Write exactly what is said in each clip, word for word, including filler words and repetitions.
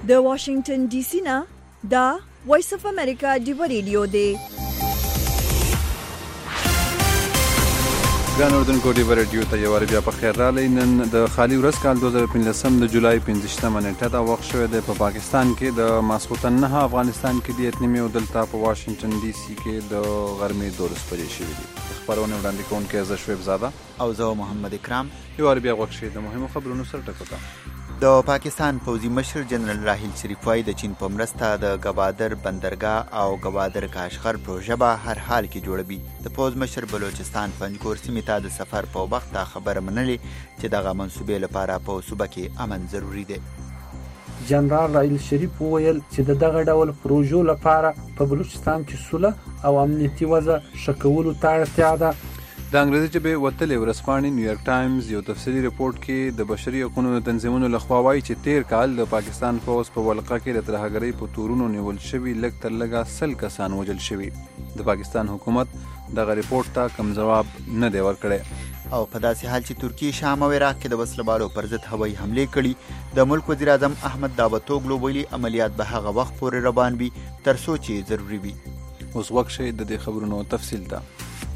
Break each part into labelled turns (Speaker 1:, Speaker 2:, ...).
Speaker 1: د واشنگټن ډي سي نه دا وایس اف امریکا دی ریډیو دی.
Speaker 2: ګران اردوونکو ډي ریډیو ته یو وار بیا په خیر راغلی. نن د خالي ورځ کال دوه زره پنځلسم د جولای پنځه نیټه دا وخت شوی دی په پاکستان کې د ماسخوتن نه، افغانستان کې د اتنیمې او دلته په واشنگټن ډي سي کې د غرمې دولس بجې شوي دي. خبرونه وړاندې کوونکی زه شعیب زاده
Speaker 3: او زه محمد اکرام.
Speaker 2: یو وار بیا غوښ شي د مهمو خبرونو سره ټکو.
Speaker 3: د پاکستان پوځي مشر جنرال راحیل شریف وايي د چین په مرسته د ګوادر بندرګاه او ګوادر کاشغر پروژه به هر حال کې جوړوي. د پوځ مشر بلوچستان پنجګور سیمې ته د سفر په وخت دا خبره منلې چې دغه منصوبې لپاره په صوبه کې امن ضروري دی.
Speaker 4: جنرال راحیل شریف وویل چې د دغه ډول پروژو لپاره په بلوچستان کې سوله او امنیتي وضع ښه کولو ته اړتیا ده.
Speaker 2: د انګریزي ژبې وتلې ورځپاڼې نیویارک ټایمز یو تفصیلي رپورټ کې د بشري حقوقو تنظیمونو لخوا وایي چې تیر کال د پاکستان پوځ په ولقه کې د ترهګرۍ په تورونو نیول شوي لږ تر لږه سل کسان وژل شوي. د پاکستان حکومت دغه رپورټ ته کوم ځواب نه دی ورکړی.
Speaker 3: او په داسې حال چې ترکیه شام او عراق کې د وسلوالو پر ضد هوایي حملې کړي، د ملک وزیر اعظم احمد داوطوغلو ویلي عملیات به هغه وخت پورې روان وي تر څو چې ضروري وي.
Speaker 2: اوس وخت شي د دې خبرونو تفصیل ته.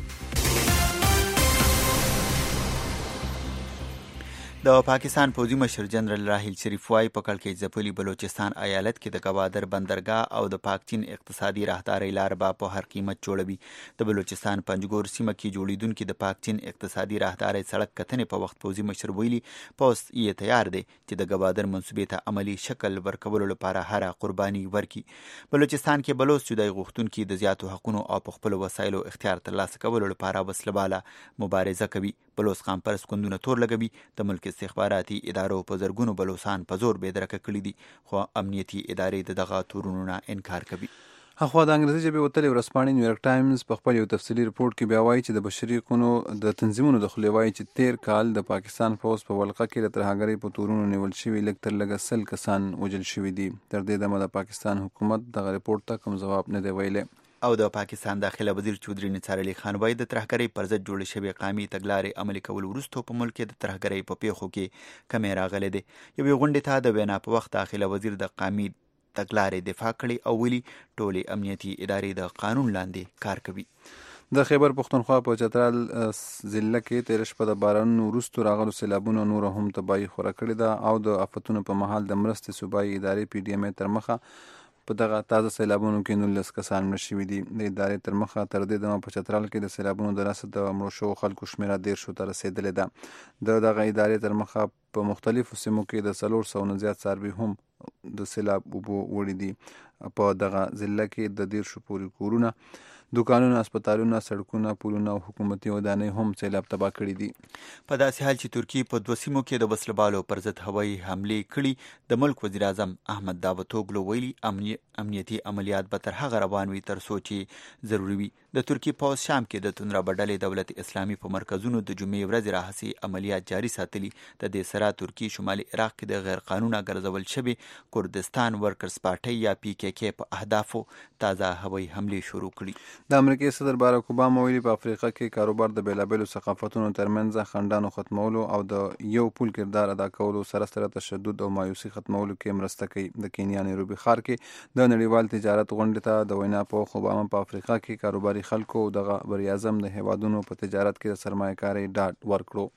Speaker 3: د پاکستان پوځي مشر جنرال راحیل شریف وايي په کړکېچ ځپلي بلوچستان ایالت کې د ګوادر بندرګاه او د پاک چین اقتصادي راهدارۍ لار به په هر قیمت جوړوي. د بلوچستان پنجګور سیمه کې جوړیدونکي د پاک چین اقتصادي راهدارۍ سړک کتنې په وخت پوځي مشر ویلي پوځ یې تیار دی چې د ګوادر منصوبې ته عملی شکل ورکولو لپاره هر قرباني ورکړي. بلوچستان کې بلوچ جدای غوښتونکي د زیاتو حقونو او په خپلو وسایلو اختیار ترلاسه کولو لپاره وسله مبارزه کوي. بلوچ قام پرست ګوندونه تور لګوي. د ملک استخباراتي ادارو په زرګونو بلوچستان په زور بېدرکه کړي دي، خو امنیتي ادارې د دغه تورونو نه انکار کوي.
Speaker 2: اخوا د انګریزي ژبې وتلې ورځپاڼې نیویارک ټایمز په خپل یو تفصیلي رپورټ کې بیا وایي چې د بشري حقوقو د تنظیمونو د خولې وایي چې تیر کال د پاکستان پوځ په ولقه کې د ترهګرۍ په تورونو نیول شوي لږ تر لږه سل کسان وژل شوي دي. تر دې دمه د پاکستان حکومت دغه رپورټ ته کوم ځواب نه دی ویلی.
Speaker 3: او د پاکستان داخله وزیر چودري نثار علي خان وايي د ترهګرۍ پر ضد جوړې شوې قامي تګلارې عملي کول وروسته په ملک کې د ترهګرۍ په پیښو کې کمی راغلی دی. یوې غونډې ته د وینا په وخت داخله وزیر د قامي تګلارې دفاع کړې او ویلي ټولې امنیتي ادارې د قانون لاندې کار کوي.
Speaker 2: د خیبر پښتونخوا په چترال ضلع کې تېره شپه د بارانونو وروسته راغلو سیلابونو نوره هم تباهي خوره کړې ده او د افتونو په مهال د مرستې صوبایي ادارې پی ډي ام ای تر مخه په دغه تازه سیلابونو کې نولس کسان مړه شوي دي. د ادارې تر مخه تر دې دمه په چترال کې د سیلابونو د لاسه د مړو شوو خلکو شمېره دېرشو ته رسېدلې ده. د دغه ادارې تر مخه په مختلفو سیمو کې د څلور سوو نه زیات څاروي هم د سیلاب اوبو وړي دي. په دغه ضلع کې د دېرشو پورې کورونه، دوکانونه، اسپتالونه، سړکونه، پلونه او حکومتي ودانۍ هم سیلاب تباه کړي دي.
Speaker 3: په داسې حال چې ترکیه په دوه سیمو کې د وسلوالو پر ضد هوایي حملې کړي، د ملک وزیر اعظم احمد داوطوغلو ویلي امنیتي عملیات به تر هغه روان وي تر څو چې ضروري وي. د ترکیې پوځ شام کې د تندرا ډلې دولت اسلامي په مرکزونو د جمعې ورځې راهیسې عملیات جاري ساتلي. د دې سره ترکیې شمالي عراق کې د غیر قانونه ګرځول شوي کردستان ورکرز پارټۍ یا پی کې کې په اهدافو تازه هوایي حملې شروع کړي.
Speaker 2: د امریکای صدر باراک اوباما ویلي په افریقا کې کاروبار د بیلابیلو ثقافتونو ترمنځ خنډانو ختمولو او د یو پول کردار ادا کولو سره سره تشدد او مایوسي ختمولو کې مرسته کوي. د کینیا نیروبي ښار کې د نړیوال تجارت غونډې ته د وینا په وخت اوباما په افریقا کې کاروباري خلکو او دغه بریاعظم د هیوادونو په تجارت کې د سرمایه‌کارۍ ډاډ ورکړو.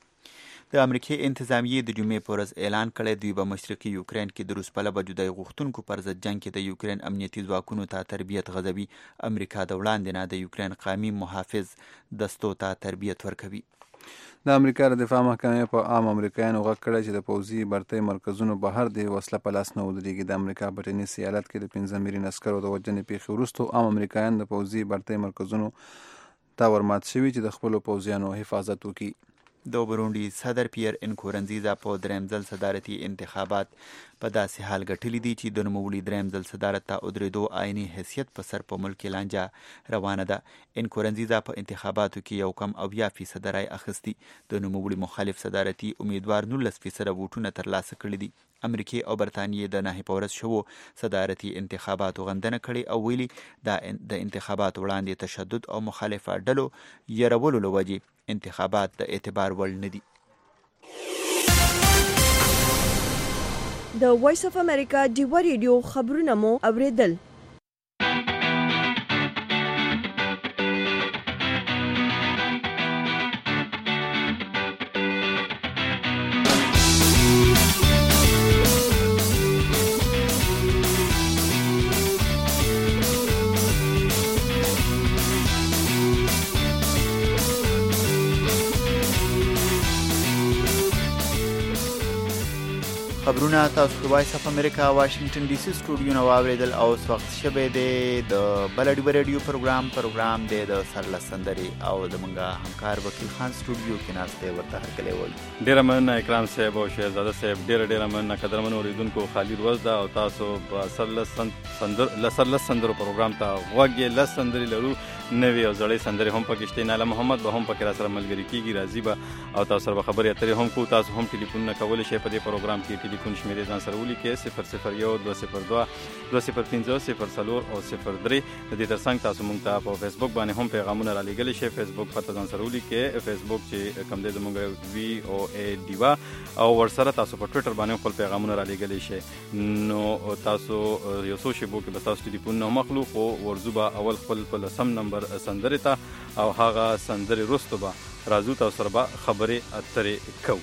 Speaker 3: د امریکای انتظامیې د جمعې په ورځ اعلان کړی دوی به مشرقي یوکرین کې د روس پلوه جدای غوښتونکو پر ضد جنګ کې د یوکرین امنیتي ځواکونو ته تربیت غځوي. امریکا د وړاندې نه د یوکرین قومي محافظ دستو ته تربیت ورکوي.
Speaker 2: د امریکا د دفاع محکمې په عام امریکایانو غږ کړی چې د پوځي برتۍ مرکزونو بهر د وسله په لاس نه ودرېږي. د امریکا په ټینس ایالت کې د پنځه میلیون عسکرو د وژنې پیښې وروسته عام امریکایان د پوځي برتۍ مرکزونو ته ورمات شوي چې د خپلو پوځیانو حفاظت وکړي.
Speaker 3: د بروندي صدر پیر انکورنزیزا په دریم ځل صدارتي انتخابات په داسې حال ګټلي دي چې د نوموړي دریم ځل صدارت ته ودرېدو عیني حیثیت په سر په ملک کې لانجه روانه ده. انکورنزیزا په انتخاباتو کې یو کم اویا فیصده رای اخیستي. د نوموړي مخالف صدارتي امیدوار نولس فیصده ووټونه ترلاسه کړي دي. امریکای او برتانیې د نهي په ورځ شوو صدارتي انتخاباتو غندنه کړې او ویلي دا د انتخاباتو وړاندې تشدد او مخالفه ډلو یرولو له وجې انتخابات د اعتبار وړ نه دي.
Speaker 1: د وایس اف امریکا ډیوا ریډیو خبرونه مو اوریدل.
Speaker 3: خبرونه تاسو د وایس اف امریکا واشنگټن ډي سي سټوډیو نه واوریدل او اوس وخت شبه دی د بلډي ریډیو پروګرام پروګرام دی د سرلسندري او د منګه همکار وکیل خان سټوډیو کې ناشته ورته هرکلی وای.
Speaker 5: ډیر مننه اکرام صاحب او شهزاده صاحب، ډیر ډیر مننه قدرمن اوریدونکو. خالد وزدا او تاسو په سرلسندر لسرلسندرو پروګرام ته وګي لسندري لرو نوې او زړې سندري هم پکې شته. ناله محمد به هم پکې را سره ملګری کیږي، راځي به او تاسو سره خبرې اترې هم کو. تاسو هم ټلیفون نه کولای شئ په دې پروګرام کې. ټلیفون شمیرې ځان سره ولیکئ صفر صفر یو دوه صفر دوه دوه صفر پنځه صفر څلور او صفر درې. د دې ترڅنګ تاسو مونږ ته په فیسبوک باندې هم پیغامونه را لېږلی شئ. فیسبوک پته ځان سره ولیکئ، فیسبوک چې کوم دی زموږ وی او ای ډیوا، او ورسره تاسو په ټویټر باندې خپل پیغامونه را لېږلی شئ. نو تاسو یو څو شیبو کې به تاسو ټلیفون نه مخلوق او ورځو به اول خپل په لسم نمبر سندرې ته او هغه سندرې وروسته به راځو تاسو سره به خبرې اترې کوو.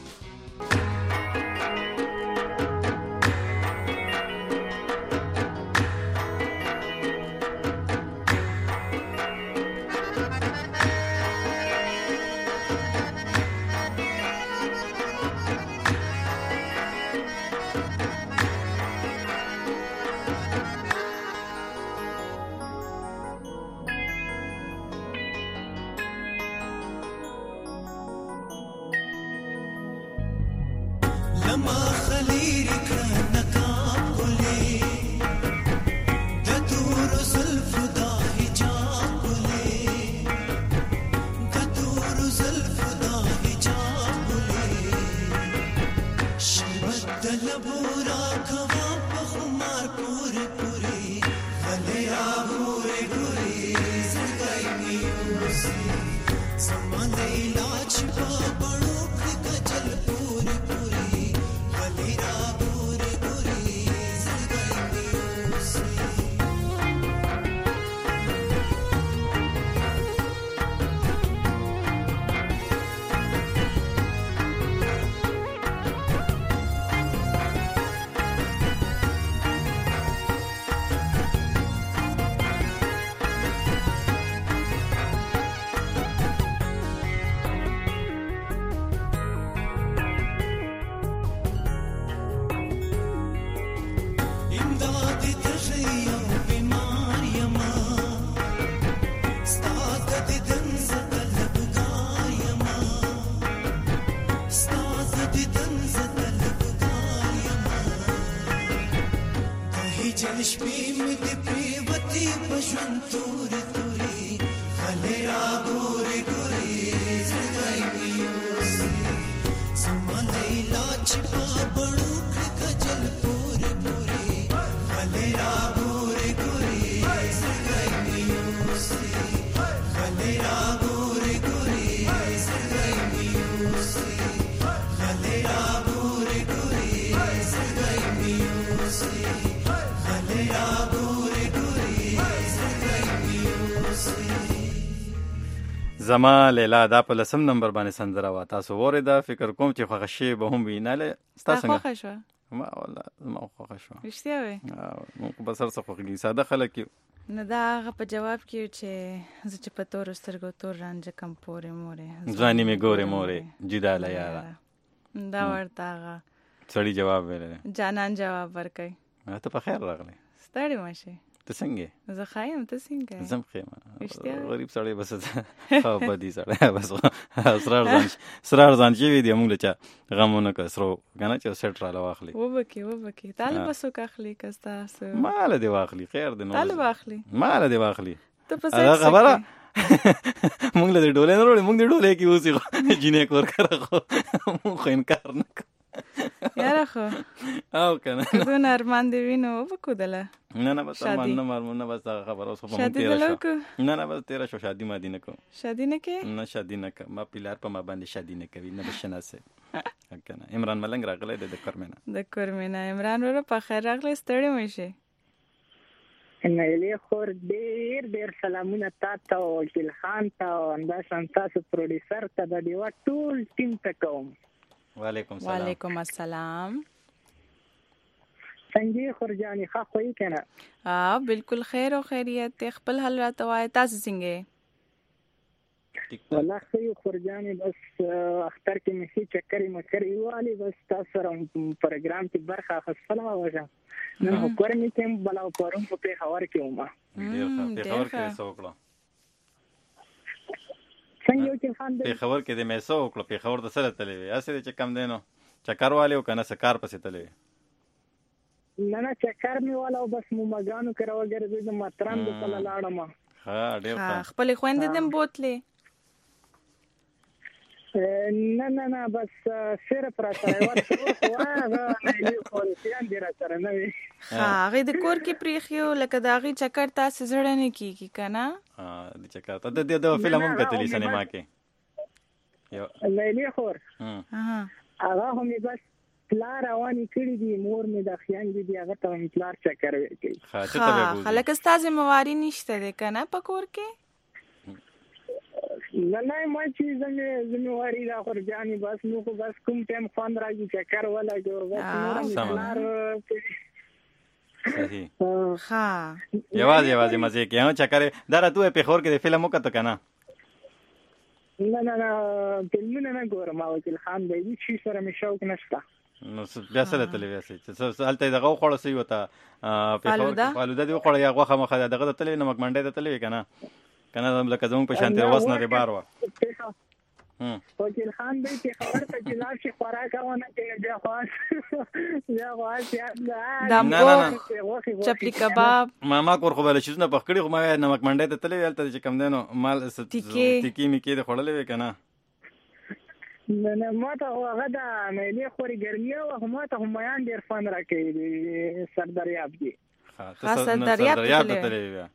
Speaker 5: زما لیلا دا په لسم نمبر باندې سندره وه، تاسو واورېده. فکر کوم چې خوښه شوې به هم وي. ناله ستا څنګه
Speaker 6: خوښه شوه؟
Speaker 5: ما والله زما خوښه شوه.
Speaker 6: رښتیا وایې؟
Speaker 5: موږ به سر څه خوښېږي، ساده خلک یو.
Speaker 6: نو دا هغه په جواب کې چې زه چې په تورو سترګو تور رانجه کم پورې مورې
Speaker 5: ځواني مې ګورې مورې جدا له یاره.
Speaker 6: دا ورته هغه
Speaker 5: سړي جواب ویلی،
Speaker 6: جانان جواب ورکوي.
Speaker 5: ته په خیر راغلی،
Speaker 6: ستړی مه شې.
Speaker 5: ته څنګه؟
Speaker 6: زه ښه یم، ته څنګه یې؟
Speaker 5: زه هم ښه یم. غریب سړی بس ښه بدي سړی بس اسرار ځان اسرار ځان شوي دي. موږ له چا غم ونه کړه سرو که نه چې سیټ راله واخلي.
Speaker 6: وبکې وبکې تاله به څوک اخلي که ستاسو
Speaker 5: ماله دې واخلي. خیر دی نو
Speaker 6: تاله به اخلي،
Speaker 5: ماله دې واخلي.
Speaker 6: ته په سیټ
Speaker 5: خبره موږ له دې ډولۍ نه وروړې، موږ دې ډولۍ کې اوسې خو جینۍ کور کړه خو موږ خو انکار نه کوو.
Speaker 6: یاره خو
Speaker 5: او که نه
Speaker 6: دونه ارمان دې وي نو وبکودله.
Speaker 5: نه نه بس ارمان نه مارمون نه بس دغه خبره اوس خو به مونږ تېره شوه. نه نه بس تېره شو، شادي مادي نه کوو.
Speaker 6: شادي نه کوې؟
Speaker 5: نه شادي نه کوم. ما پلار په ما باندې شادي نه کوي، نه به شناسې. کنه عمران ملنګ راغلی دی د کرمنه
Speaker 6: د کرمنه. عمران ورو په خیر راغلی، ستړی مشه.
Speaker 7: نایلې خور ډیر ډیر سلامونه تاسو او وکیل خان ته او انداشان تاسو پروډوسر ته د دیوا ټول ټیم ته کوم.
Speaker 5: وعلیکم السلام.
Speaker 6: وعلیکم السلام.
Speaker 7: څنګه خورجاني ښه خوې کنه؟
Speaker 6: اه بالکل خیر او خیریت. خپل حال راته وای، تاسو څنګه؟
Speaker 7: والله خو خورجاني بس اختر کې مې چکرې مکرې والی، بس تاسو سره پروګرام کې برخه اخیستله وژه. نن خو کورنۍ کې بلا پرون په پیښور کې وم.
Speaker 5: ډېر ښه. پیښور کې څه وکړه؟
Speaker 7: څنګه وکیل خان دی؟
Speaker 5: پیښور کې د مې څه وکړه؟ پیښور د سره تللی وې هسې چې کم دی نو چکر والی او که نه څه کار پسې تللی وې؟
Speaker 7: نه نه چکر مې والا او بس مومګانو کره وګرځېدم، ماتران د پله لاړم.
Speaker 5: ښه ډېر ښه.
Speaker 6: خپلې خویندې دې هم بوتلې؟
Speaker 7: نه نه نه بس صرف را سره ورته وایه هغه خورسیان دې را سره نه وي.
Speaker 6: ښه هغې د کور کې پرېښي وو، لکه د هغې چکر تاسې زړه نه کېږي که نه؟
Speaker 5: د چکر ته د د فلم هم کتلی سینما کې
Speaker 7: لیلې خور هغه خو مې بس پلار روانې کړي دي، مور مې د خویندې دي هغه ته مې پلار چکر کوي.
Speaker 6: ښه لکه ستا ذمهواري نشته دی که نه په کور کې؟
Speaker 7: نه نه ما چې زمې ذمهواري دا خورجاني بس نو خو بس کوم ټایم خوند راځي چکر ولګو بس نور مې پلار کوي.
Speaker 5: صحیح.
Speaker 6: ښه
Speaker 5: یوازې یوازې مزې کې هغه چکر دا راته وایې پیښور کې د فلم وکته که نه؟
Speaker 7: نه نه نه فلمونه نه ګورم وکیل خان دی، هېڅ شي سره مې شوق نشته.
Speaker 5: نو بیا څه تللی وې چې هلته یې دغه وخوړه څه ورته پیښور فالوده دې وخوړه یا غوښه مخه دغه ته تللی وې نمک منډۍ ته تللی وې که نه؟ که نه لکه زمونږ په شانتې روس نه دې بار وه.
Speaker 7: وکیل خان دی چې خبر ته چې لاړ شي خوراک ونه کوي بیا خواس بیا خواس
Speaker 6: دمبو چپلی کباب
Speaker 5: ماما کور خو بله چیزونه پخ کړي خو ما نمک منډۍ ته تللی وې هلته چې کوم دی نو مال تیکې میکې دې خوړلې وې که نه؟
Speaker 7: نه نه ما ته خو هغه د میلې خورې ګرمي وه خو ما ته خو میان ډېر خوند راکوي سردریاب کې.
Speaker 6: سردریاب ته
Speaker 5: تللی وې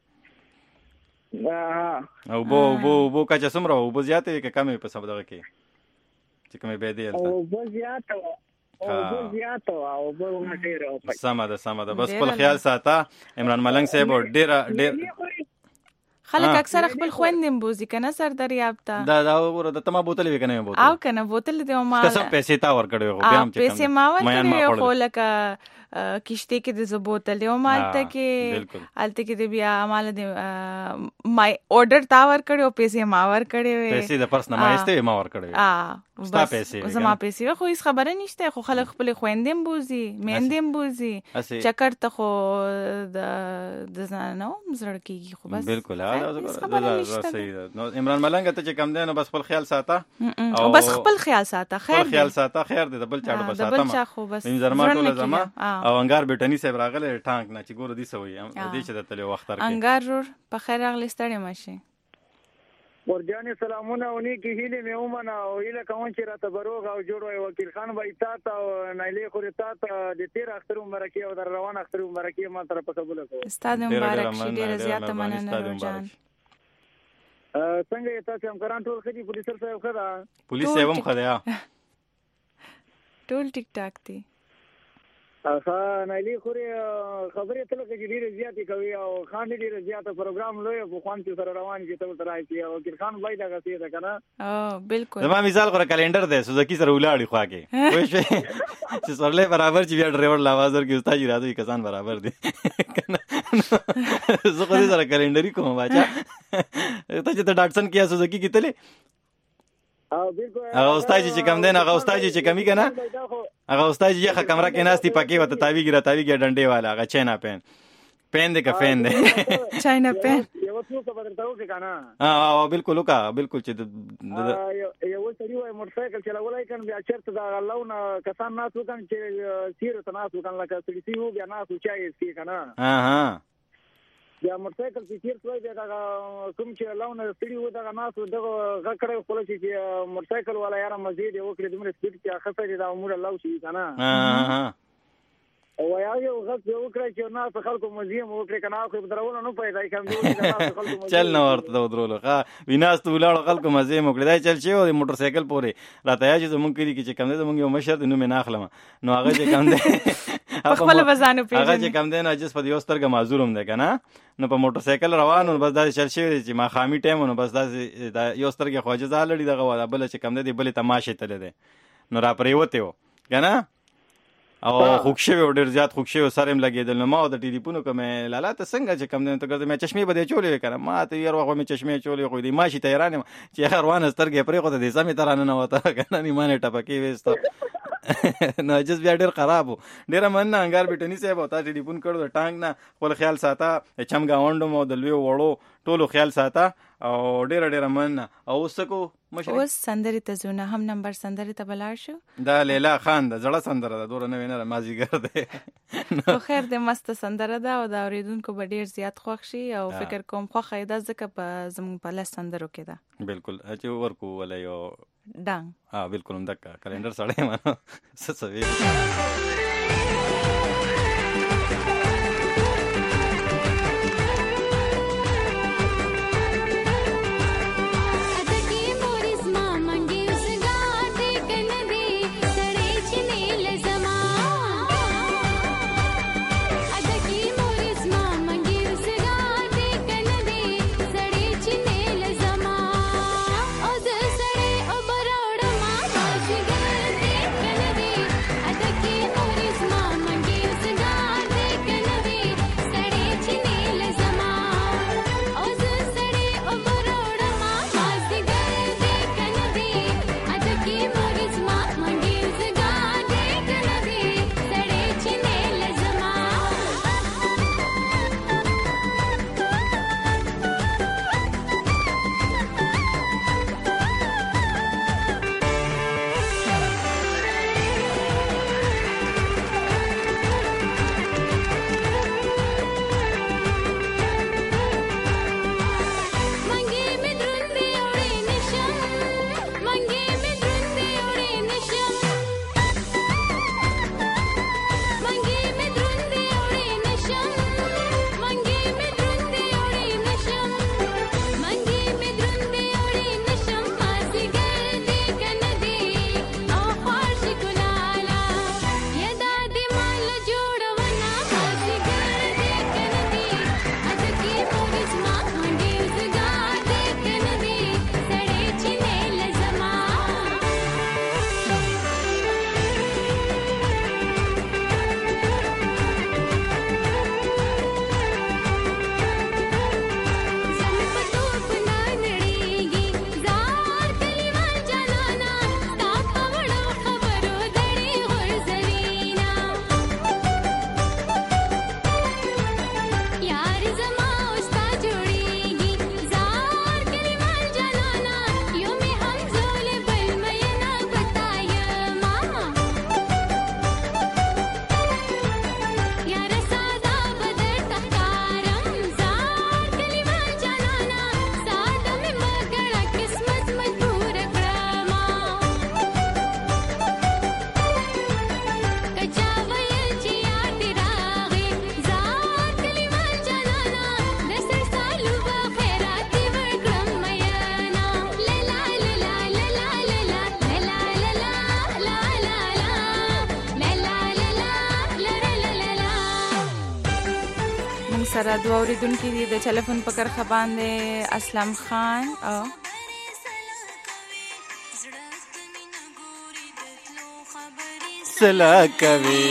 Speaker 5: اوبه اوبه اوبه کچه څومره اوبه زیاتې که کمې په سب دغه کې چې کومې بېدې هلته؟
Speaker 7: اوبه زیاته وه اوبه زیاته وه اوبه ډېره وه.
Speaker 5: سمه ده سمه ده بس خپل خیال ساته. عمران ملنګ صاحب ډېره ډېر
Speaker 6: خلک اکثر خپل خویندې هم بوځي که نه سردریاب ته؟
Speaker 5: دا دا وګوره د ته ما بوتلې وې که نه مې بوتلې؟
Speaker 6: او که نه بوتلې دې ما
Speaker 5: قسم پیسې تا ورکړې وې خو بیا هم چې
Speaker 6: پیسې ما ورکړې وې خو لکه کشتۍ کې د زه بوتلې وم هلته کې هلته کې د بیا ماله د ما اورډر تا ورکړی او پیسې ما ورکړې وې.
Speaker 5: پیسې د پرس نه ما ایستې وې ما ورکړې وې ستا پیسې وې
Speaker 6: زما پیسې وې خو هېڅ خبره نشته خو خلک خپلې خویندې هم بوځي میندې هم بوځي چکر ته خو د زنانه هم زړه کېږي خو بس
Speaker 5: بلکل هېڅ خبره نشته. نو عمران ملنګ ته چې کم دی نو بس خپل خیال ساته
Speaker 6: او بس خپل خیال ساته خیر
Speaker 5: خیال ساته خیر دی د بل چاړو به ساته
Speaker 6: د بل چا خو بس
Speaker 5: زما ټوله زما او انګار بیټني صاحب راغلی ټانک نه چې ګوره دې څه وایي دې چې درتلې وو اختر کې
Speaker 6: انګار رور په خیر راغلی ستړی مه شې.
Speaker 7: ورجانې سلامونه او نیکې هیلې مې ومنه او هیله کوم چې راته به روغ او جوړ وای. وکیل خان بھائی تا ته او نایلې خورې تا ته د تېر اختر مبارکي او د روان اختر مبارکي ما سره په قبوله کوو.
Speaker 6: ستا د مبارک شي ډېره زیاته مننه روجان.
Speaker 7: څنګه یې تاسې همکاران ټول ښه دي؟ پولیسر صاحب ښه ده؟
Speaker 5: پولیس صاحب هم ښه دی
Speaker 6: ټول ټیک ټاک دي.
Speaker 7: ښه نایلې خورې خبرې ته لکه چې ډېرې زیاتې کوي او خان دې ډېره زیاته پروګرام لوی په خوند چې سره روان کړي ته ورته راشي او وکیل خان بھائی دغسې ده که نه؟
Speaker 6: بلکل
Speaker 5: زما مثال غوره کلینډر دی سوزکي سره ولاړ خوا کې پوه شوې چې سورلی برابر چې بیا ډرایور له آواز ورکړي استاد جي راځئ کسان برابر دي که نه زه خو دې سره کلینډري کوم باچا. ته چې ته ډاکټسن کې یا سوزکي کې تلې هغه استاد چې کم دی نو هغه استاد چې کمی که نه هغه استاد چې یخه کمره کې ناست دي پکې ورته تاویږي را تاویږي ډنډې والا هغه چاینا پین پین دی که فین دی
Speaker 6: چاینا پین
Speaker 7: یوه څوکه به درته وکړي که نه؟
Speaker 5: او بلکل وکړه بلکل چې
Speaker 7: یوه سړي وایي موټرسایکل چلولی کړم بیا چېرته د هغه لو نه کسان ناست وکړم چې سیرو ته ناست وکړم لکه سړي سي وو بیا ناست وو چای یې څښي که نه بیا موټرسایکل چې تېر شوی بیا دغه کوم چې لونه سړي و دغه ناست و دغه غږ کړی خوله چې موټرسایکل والا یاره مزې دې وکړې دومره سپیډ چې ښه سړي دا عمره لو شي که نه او یاغه وخت یو کړی چې ناس خلکو مزیم وکړي کنه خو درونه نه پیدا کوم جوړ کنه خلکو
Speaker 5: چل نه ورته درولو ښا ویناس ته ولاړ خلکو مزیم وکړي دا چل شي او موټر سایکل پورې راته یا چې زمونږ کلی کې چې کم دی زمونږ یو مشر نو مې ناخلم نو هغه چې کم دی
Speaker 6: خپل بزانو پیژنې
Speaker 5: هغه چې کم دی نه جس په یو سترګه معذور هم دی کنه نو په موټر سایکل روانو بس دا چل شي چې ما خامي ټایم نو بس دا یو سترګه خواجه زالړي دغه ولا بل چې کم دی بل تماشه تل دی نو را پرې وته و کنه او خوښه و ډیر زیات خوښه و سرم لګیدل نو ما د ټلیفون کوم لاله ته څنګه چې کم نه ته ګرځم چشمه بده چولې کنه ما ته یو وخت مې چشمه چولې خو دې ماشي ته ایران چې هروان سترګې پرې خو دې سمې ترانه نه وته کنه نه مانه ټپکې وېست نو جس بیا ډیر خراب ډیر من انګار بیٹنی صاحب او تا ټلیفون کړو د ټانګ نه خپل خیال ساته چم گاوندو مو د لوی وړو ټولو خیال ساته او ډیر ډیر من او وسکو مشر
Speaker 6: اوس سندري ته زونه هم نمبر سندري ته بلار شو
Speaker 5: دا لیلا خان د زړه سندره ده دور نه وینره مازیګر ده
Speaker 6: خو خیر د مست سندره ده او د اوریدونکو به ډیر زیات خوښ شي او فکر کوم خو خیدا ځکه په زمون په لاس سندرو کې ده
Speaker 5: بالکل چې ورکو ولا یو
Speaker 6: ډنګ
Speaker 5: ها بالکل هم دک کلندر سړی مانو سسوي
Speaker 6: سره دوه اوریدونکي دي د ټلیفون په کرخه باندې اسلم خان او
Speaker 5: سلا کوي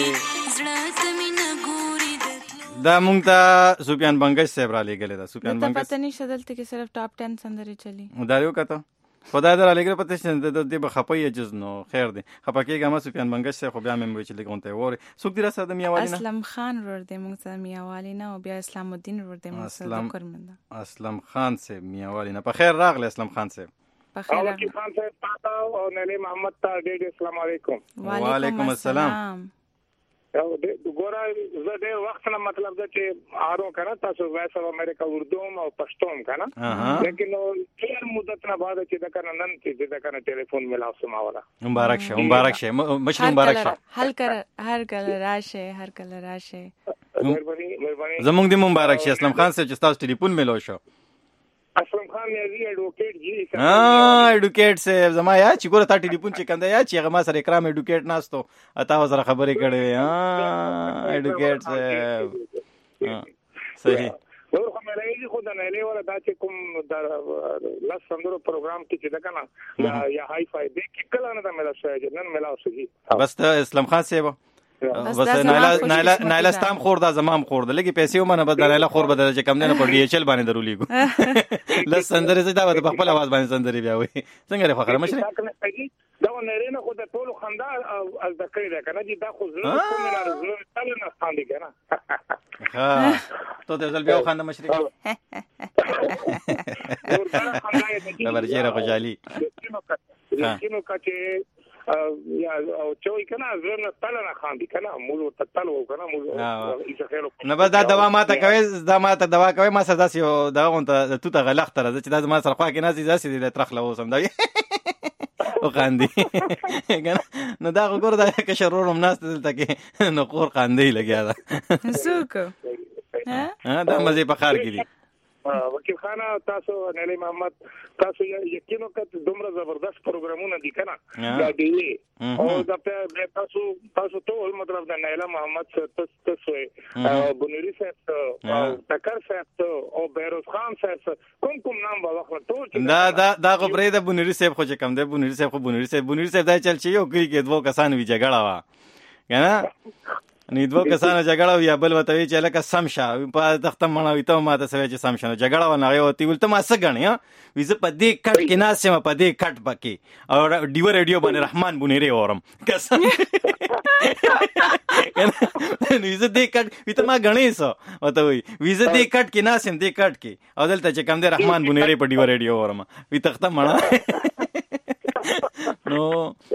Speaker 5: دا مونږ ته سفیان بنگش صاحب را لګل دا سفیان بنگش
Speaker 6: ته پته نشته دلته کې صرف ټاپ ټن سندري چلی
Speaker 5: دا یو کته خدای در لګل پته شته د دې بخپای جز نو خیر دی خپکیګه ما سفیان بنگش صاحب خو بیا مې وچ لګونته وره سوک دی را ساده میاوالی نه
Speaker 6: اسلم خان ور دې مونږ ته میاوالی نه او بیا اسلام الدین ور دې مونږ ته ذکر
Speaker 5: اسلم خان صاحب میاوالی نه په خیر راغله اسلم خان صاحب
Speaker 6: په خیر
Speaker 7: راغله خان صاحب تاسو او نلی محمد ته ډېر السلام علیکم
Speaker 5: وعلیکم السلام
Speaker 7: او د ګورای زه د وخت نه مطلب دا چې آرو کنه تاسو وایس اف امریکا اردو او پښتو کنه لیکن ډیر مدت نه بعد چې دا کنه نن چې دا کنه ټلیفون ملاو سماوله
Speaker 5: مبارک شه مبارک شه مشر مبارک شه
Speaker 6: هر کله هر کله راشه هر کله راشه
Speaker 7: مهرباني مهرباني
Speaker 5: زمونږ د مبارک شه اسلام خان صاحب چې تاسو ټلیفون ملو شو
Speaker 7: اسلام خان نیازی ایڈوکیٹ جی
Speaker 5: ها ایڈوکیٹ سے زما یا چې ګوره تا ټلیفون چې کنده یا چې هغه ما سره اکرام ایڈوکیٹ ناستو اتا سره خبرې کړې ها ایڈوکیٹ سے صحیح
Speaker 7: نور کومه لایي خو دا نه لې ولا دا چې کوم د لاس سندرو پروګرام کې چې دا کنه یا هاي فاي دې کې کله نه دا ملا شوی نن ملا شوی
Speaker 5: بس اسلام خان صاحب بس نایلا نایلا نایلا ستام خور دا زمام خور دا لګي پیسې ومنه بد نایلا خور بدل چې کم نه په ډي ایچ ال باندې درولېګو لس سندرې زدا په خپل आवाज باندې سندرې بیا وي څنګه لري فخر مشره
Speaker 7: دا نه نه خو د ټولو خندا از د کړی دا کنه چې دا خو زړه کوم نه زړه تل نه خاندي کنه
Speaker 5: ها ته ته ځل بیا خندا مشره دا ورجه خوشالي
Speaker 7: کینو کچې یا او چوي کنه زړه تل نه خاندي کنه مولو تل و کنه مولو ایسه خیر
Speaker 5: نه بس دا دوا ماته کوي دا ماته دوا کوي ما سره داسې دا غونته تو ته غلخ تر چې دا ما سره خوا کې نازي داسې د ترخ له وسم دا او خاندي کنه نو دا وګور دا که شرورم ناس دلته کې نو خور خاندي لګیا دا
Speaker 6: سوکو
Speaker 5: ها دا مزه په خار کې دي
Speaker 7: وکیل خان تاسو نلی محمد تاسو یقینو کته دومره زبردست پروګرامونه دي کنه دا دی او دا په تاسو تاسو ټول مطلب دا نلی محمد تاسو او بنوري صاحب او تکر صاحب او بیروز خان صاحب کوم کوم نام واخله ټول
Speaker 5: دا دا دا غبرې د بنوري صاحب خو چې کم دی بنوري صاحب خو بنوري صاحب بنوري صاحب دا چل چې یو کلی کې دوه کسان وی جګړه وا کنه نو دوه کسانو جګړه وی بل وته وی چې لکه سمشه په تخته مړاوي ته ماته سوي چې سمشه جګړه ونه یو تی ولته ما سګنی وی زه په دې کټ کې ناسم په دې کټ پکې او ډیو ریډیو باندې رحمان بونیری اورم قسم نو زه دې کټ وی ته ما غنې سو وته وی وی زه دې کټ کې ناسم دې کټ کې او دلته چې کم دې رحمان بونیری په ډیو ریډیو اورم وی تخته مړه نو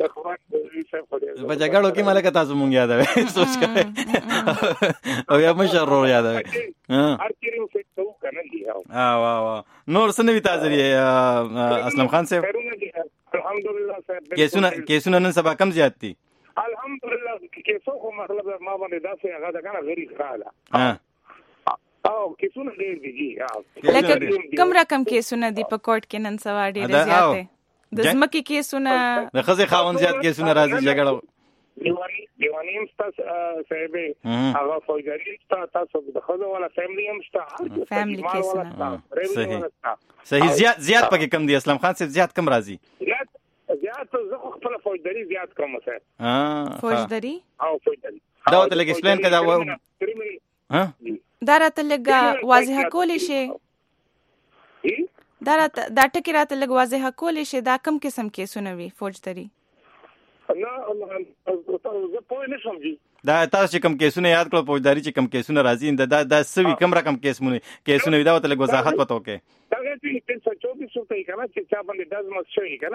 Speaker 5: په جګړو کې ملک تاسو مونږ یادوي سوچ کړئ او یا مشر رو یادوي
Speaker 7: هر چیرې څه څو کنه دی
Speaker 5: ها وا وا نور سنوي تاسو اسلام خان صاحب
Speaker 7: الحمدلله صاحب
Speaker 5: کیسونه کیسونه نن سبا کم زیات دي
Speaker 7: الحمدلله کیسو خو مطلب ما باندې داسې هغه دا کنه غیر خاله ها او کیسونه ډېر دي
Speaker 6: لکه کم رقم کیسونه دي په کوټ کې نن سبا ډېر زیات دي د زمکه کیسونه
Speaker 5: د خزه خاون زیات کیسونه راځي جګړه
Speaker 7: دیوانی دیوانی هم تاسو صاحب هغه فوجاري تاسو د خزه ولا فیملی هم تاسو
Speaker 6: فیملی کیسونه
Speaker 5: صحیح صحیح زیات زیات پکې کم دي اسلام خان صاحب زیات کم راځي
Speaker 7: زیات زیات زه خپل فوجاري زیات کم سره
Speaker 5: ها
Speaker 6: فوجاري
Speaker 7: او فوجاري
Speaker 5: دا ته لګ ایکسپلین کړه ها
Speaker 6: دا راته لګ واضح کولې شي دا دا ټکی راته لږ واضح کولی شي دا کم قسم کیسونه وي فوجداري
Speaker 7: نه زه پوه نه شم جی
Speaker 5: دا تاسو چې کم کیسونه یاد کړو فوجداري چې کم کیسونه راځي دا دا سوي کم رقم کیسونه کیسونه دا ته لږ وضاحت وته کې
Speaker 7: دا چې تین سو چوبیس سو ته کنه چې چا باندې داز مس شوی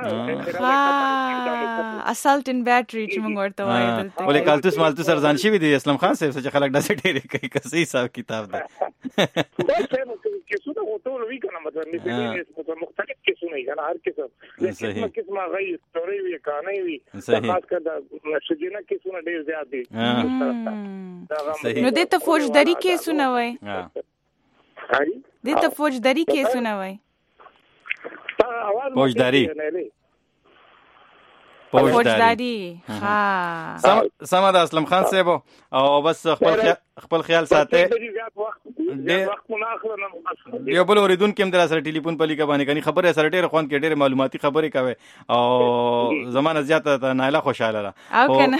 Speaker 7: کنه
Speaker 6: assault and battery چې موږ ورته وایو دلته
Speaker 5: ولې کالتوس مالتوس ارزان شي دي اسلام خان صاحب چې خلک داسې ډېر کوي کسي حساب کتاب ده
Speaker 7: دا څه کیسونه وته وی کنه مطلب نه مختلف کیسونه کنه هر قسم صحیح قسمه غي ستوري وی کانه وی خاص کر دا شجینه کیسونه ډېر زیات دي
Speaker 6: نو دې ته فوجداري کیسونه وای دې ته فوجداري کیسونه وای
Speaker 5: فوجداري فوجداري
Speaker 6: ها
Speaker 5: سم د اسلم خان صاحب او بس خپل خپل خیال ساته یو بل اوریدون کې هم در سره ټلیفون په لیکه باندې کني خبره سره ډېر خوان کې ډېر معلوماتي خبرې کوي او زمانه زیاته نایله خوشاله ده
Speaker 6: او کنه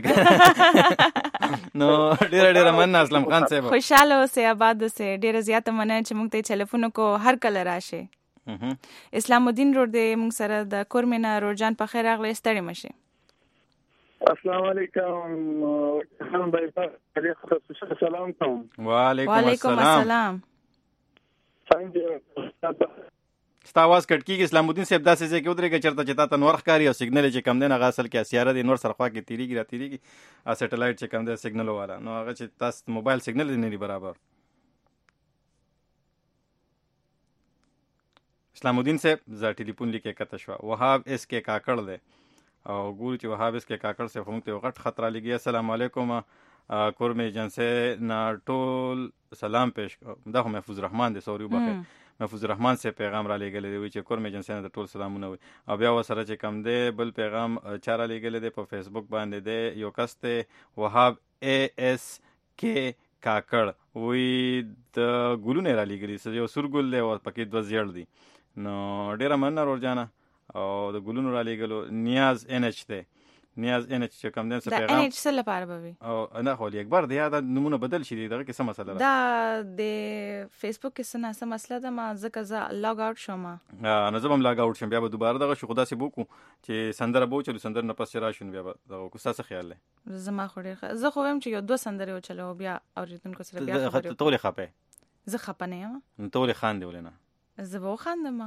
Speaker 5: نو ډېر ډېر من اسلم خان صاحب
Speaker 6: خوشاله اوسه آباد اوسه ډېر زیاته من چې موږ ته ټلیفون کو هر کله راشه اسلام الدین روډ دې موږ سره د کورمینا روجان په خیر راغلی ستړي مشه
Speaker 7: السلام علیکم خان بھائی په سلام کوم
Speaker 5: وعلیکم السلام
Speaker 6: السلام
Speaker 7: څنګه
Speaker 5: ستا आवाज کټ کیږي. اسلام الدین صاحب داسې ځای کې ودرېږه چېرته چې تا ته نور ښکاري او سیګنل چې کم دی هغه اصل کې سیاره دی نور سره خوا کې تېرېږي را تېرېږي او سیټلایټ چې کم دی سیګنل والا نو هغه چې تاسو موبایل سیګنل دی نه دی برابر. اسلام الدین صاحب زه ټلیفون لیکې کته شوه. وهاب اس کې کاکړ دی او ګورو چې وهاب اس کې کاکړ صاحب موږ ته یو غټ خط رالیږي. السلام علیکم کور مې جنسې نه ټول سلام پیش دا خو محفوظ رحمان دی سوري وبخیر محفوظ رحمان صاحب پیغام را لېږلی دی وایي چې کور مې جنسې نه ټول سلامونه وي او بیا ورسره چې کم دی بل پیغام چا را لېږلی دی په فیسبوک باندې دی یو کس دی وهاب اے ایس کې کاکړ وایي د ګلونه یې را لېږلي یو سور ګل دی او پکې دوه زیړ دي نو ډېره مننه رورجانه او د ګلونو را لېږلو. نیاز این ایچ دی نیاز این ایچ چې کم دی څه پیغام
Speaker 6: د این ایچ څه لپاره به وي
Speaker 5: او نه خو اکبر دی یا دا نمونه بدل شي دغه کې څه مسله ده
Speaker 6: دا د فیسبوک کې څه ناسه مسله ده ما ځکه زه لاګ آوټ شوم
Speaker 5: نو زه به هم لاګ آوټ شم بیا به دوباره دغه شو خو داسې به وکړو چې سندره به وچلو سندره نه پس چې راشو بیا به دغه وکړو. ستا څه خیال دی؟
Speaker 6: زما خو ډېر زه خو وایم چې یو دوه سندرې وچلو بیا اورېدونکو سره بیا خبرې
Speaker 5: ته ولې خفه یې؟
Speaker 6: زه خفه نه یم.
Speaker 5: نو ته ولې خاندې ولې نه؟
Speaker 6: زه به وخاندم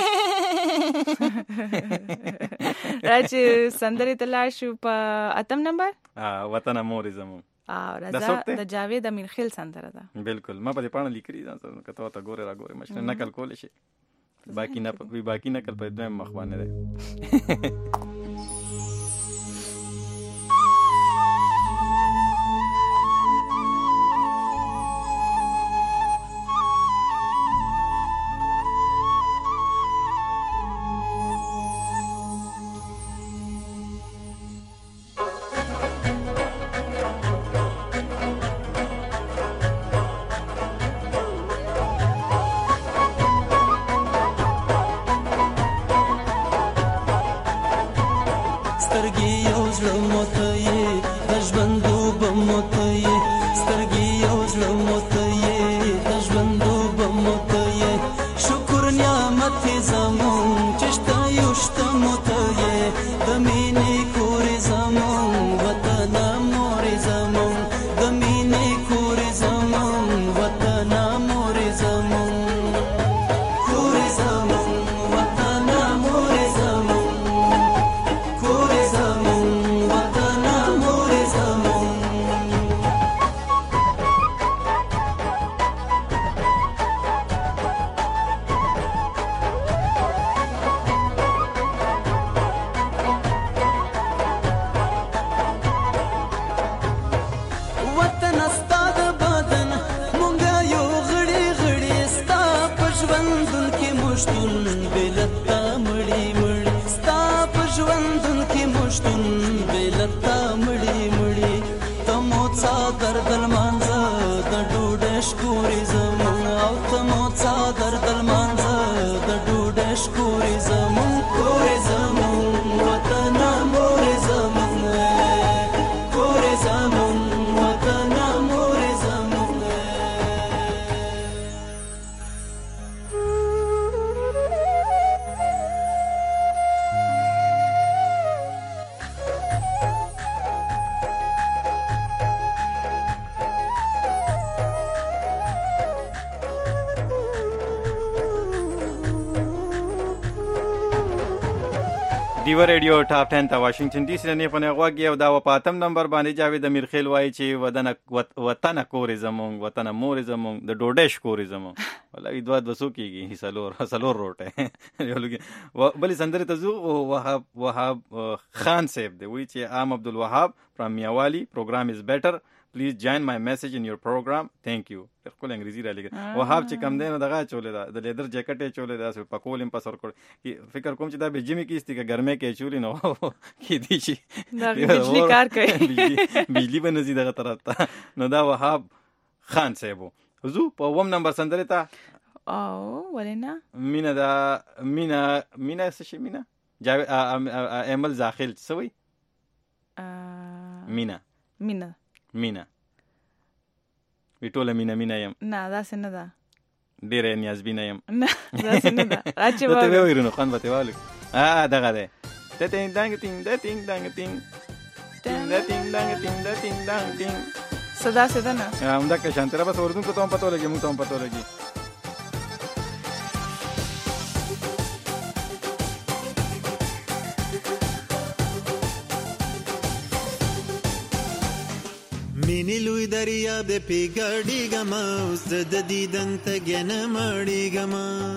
Speaker 6: را چې سندرې ته لاړ شو په اتم نمبر
Speaker 5: وطن مورې زمونږ
Speaker 6: راځه د جاوید امیرخیل سندره ده.
Speaker 5: بالکل ما په دې پاڼه لیکلي ځان که ته ورته ګورې را ګورې مشکل نقل کولی شي باقي نه باقي نقل په دویم مخ باندې دی. دیو ریډیو ټاپ ټن ته واشنگټن ډي سي نه په غوږ یو دا په اتم نمبر باندې جاوید امیرخیل وایي چې ودن وطن کورې زمونږ وطن مورې زمونږ د ډوډۍ کورې زمونږ ولې دوه دوسو کېږي سلور سلور روټه یو لګي بلې سندرې ته زو وهاب وهاب خان صاحب دی وایي چې ام عبدالوهاب فرام میاوالی پروګرام از بیټر پلیز جوین مای میسج ان یور پروګرام تھینک یو. خپل انګریزي را لګي وهاب چې کم دی نو دغه چولې ده د لیدر جیکټ یې چولې ده په کول هم پسر کړ فکر کوم چې دا به جمی کیستی که ګرمه کې چولې نو کې دي شي
Speaker 6: دا بجلی کار کوي
Speaker 5: بجلی به نزي دغه طرف ته نو دا وهاب خان صاحب زو په وم نمبر سندره ته
Speaker 6: او ولینا
Speaker 5: مینا دا مینا مینا څه شي مینا جاوید امل زاخیل سوي مینا
Speaker 6: مینا
Speaker 5: مینا وی ټوله مینا مینا یم
Speaker 6: نه داسې نه ده
Speaker 5: ډېره نیازبینه یم
Speaker 6: نه داسې نه ده اچې
Speaker 5: به ته ووایو نو خوند به ته والو دغه دی د تینګ دانګ تینګ د تینګ دانګ تینګ تینګ د تینګ دانګ تینګ د تینګ دانګ تینګ
Speaker 6: څه داسې ده نه
Speaker 5: همدغه شانتي را بس اردونکو ته هم پته ولګي موږ ته هم پته ولګي
Speaker 8: مینې لوی دریاب د پیګړېږم اوس د دیدن تږی نه مړېږم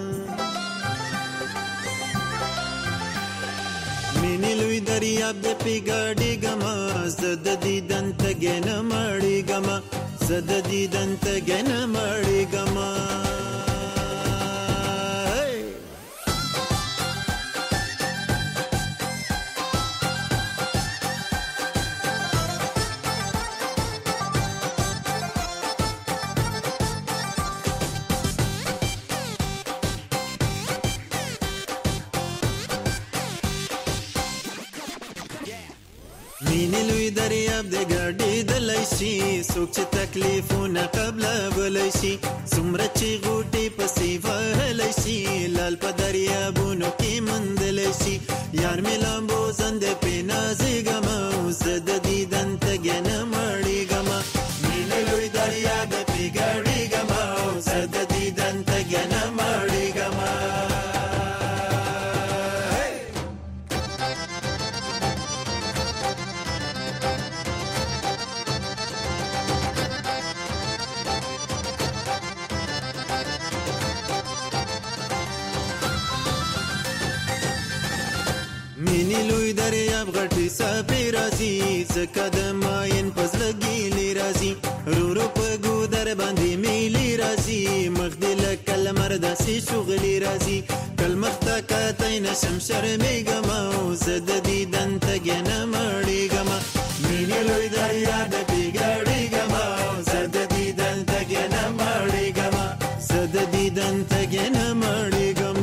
Speaker 8: مینې لوی دریاب د پیګړېږم زه د دیدن تږی نه مړېږم زه د دیدن تږی نه مړېږم مینې لوی دریاب د ګډېدلی شي څوک چې تکلیفونه قبلولی شي څومره چې غوټې پسې وهلی شي لال په دریابونو کې موندلی شي یار مې لامبو زنده پې نازېږم زه د دیدن تږی نه مړېږم مینې لوی دریاب د پې ګډېږم زه د دیدن تږی نه مړېږم مینې لوی دریاب غټې څپې راځي ځکه د ماین په زړه ګیلې راځي رو رو په ګودر باندې میلې راځي مخ دې لکه لمر داسې شغلې راځي کل مخ ته کتی نشم شرمېږم زه د دیدن تږی نه مړېږم مینې لوی دریاب د پیګړېږم زه د دیدن تږی نه مړېږم زه د دیدن تږی نه مړېږم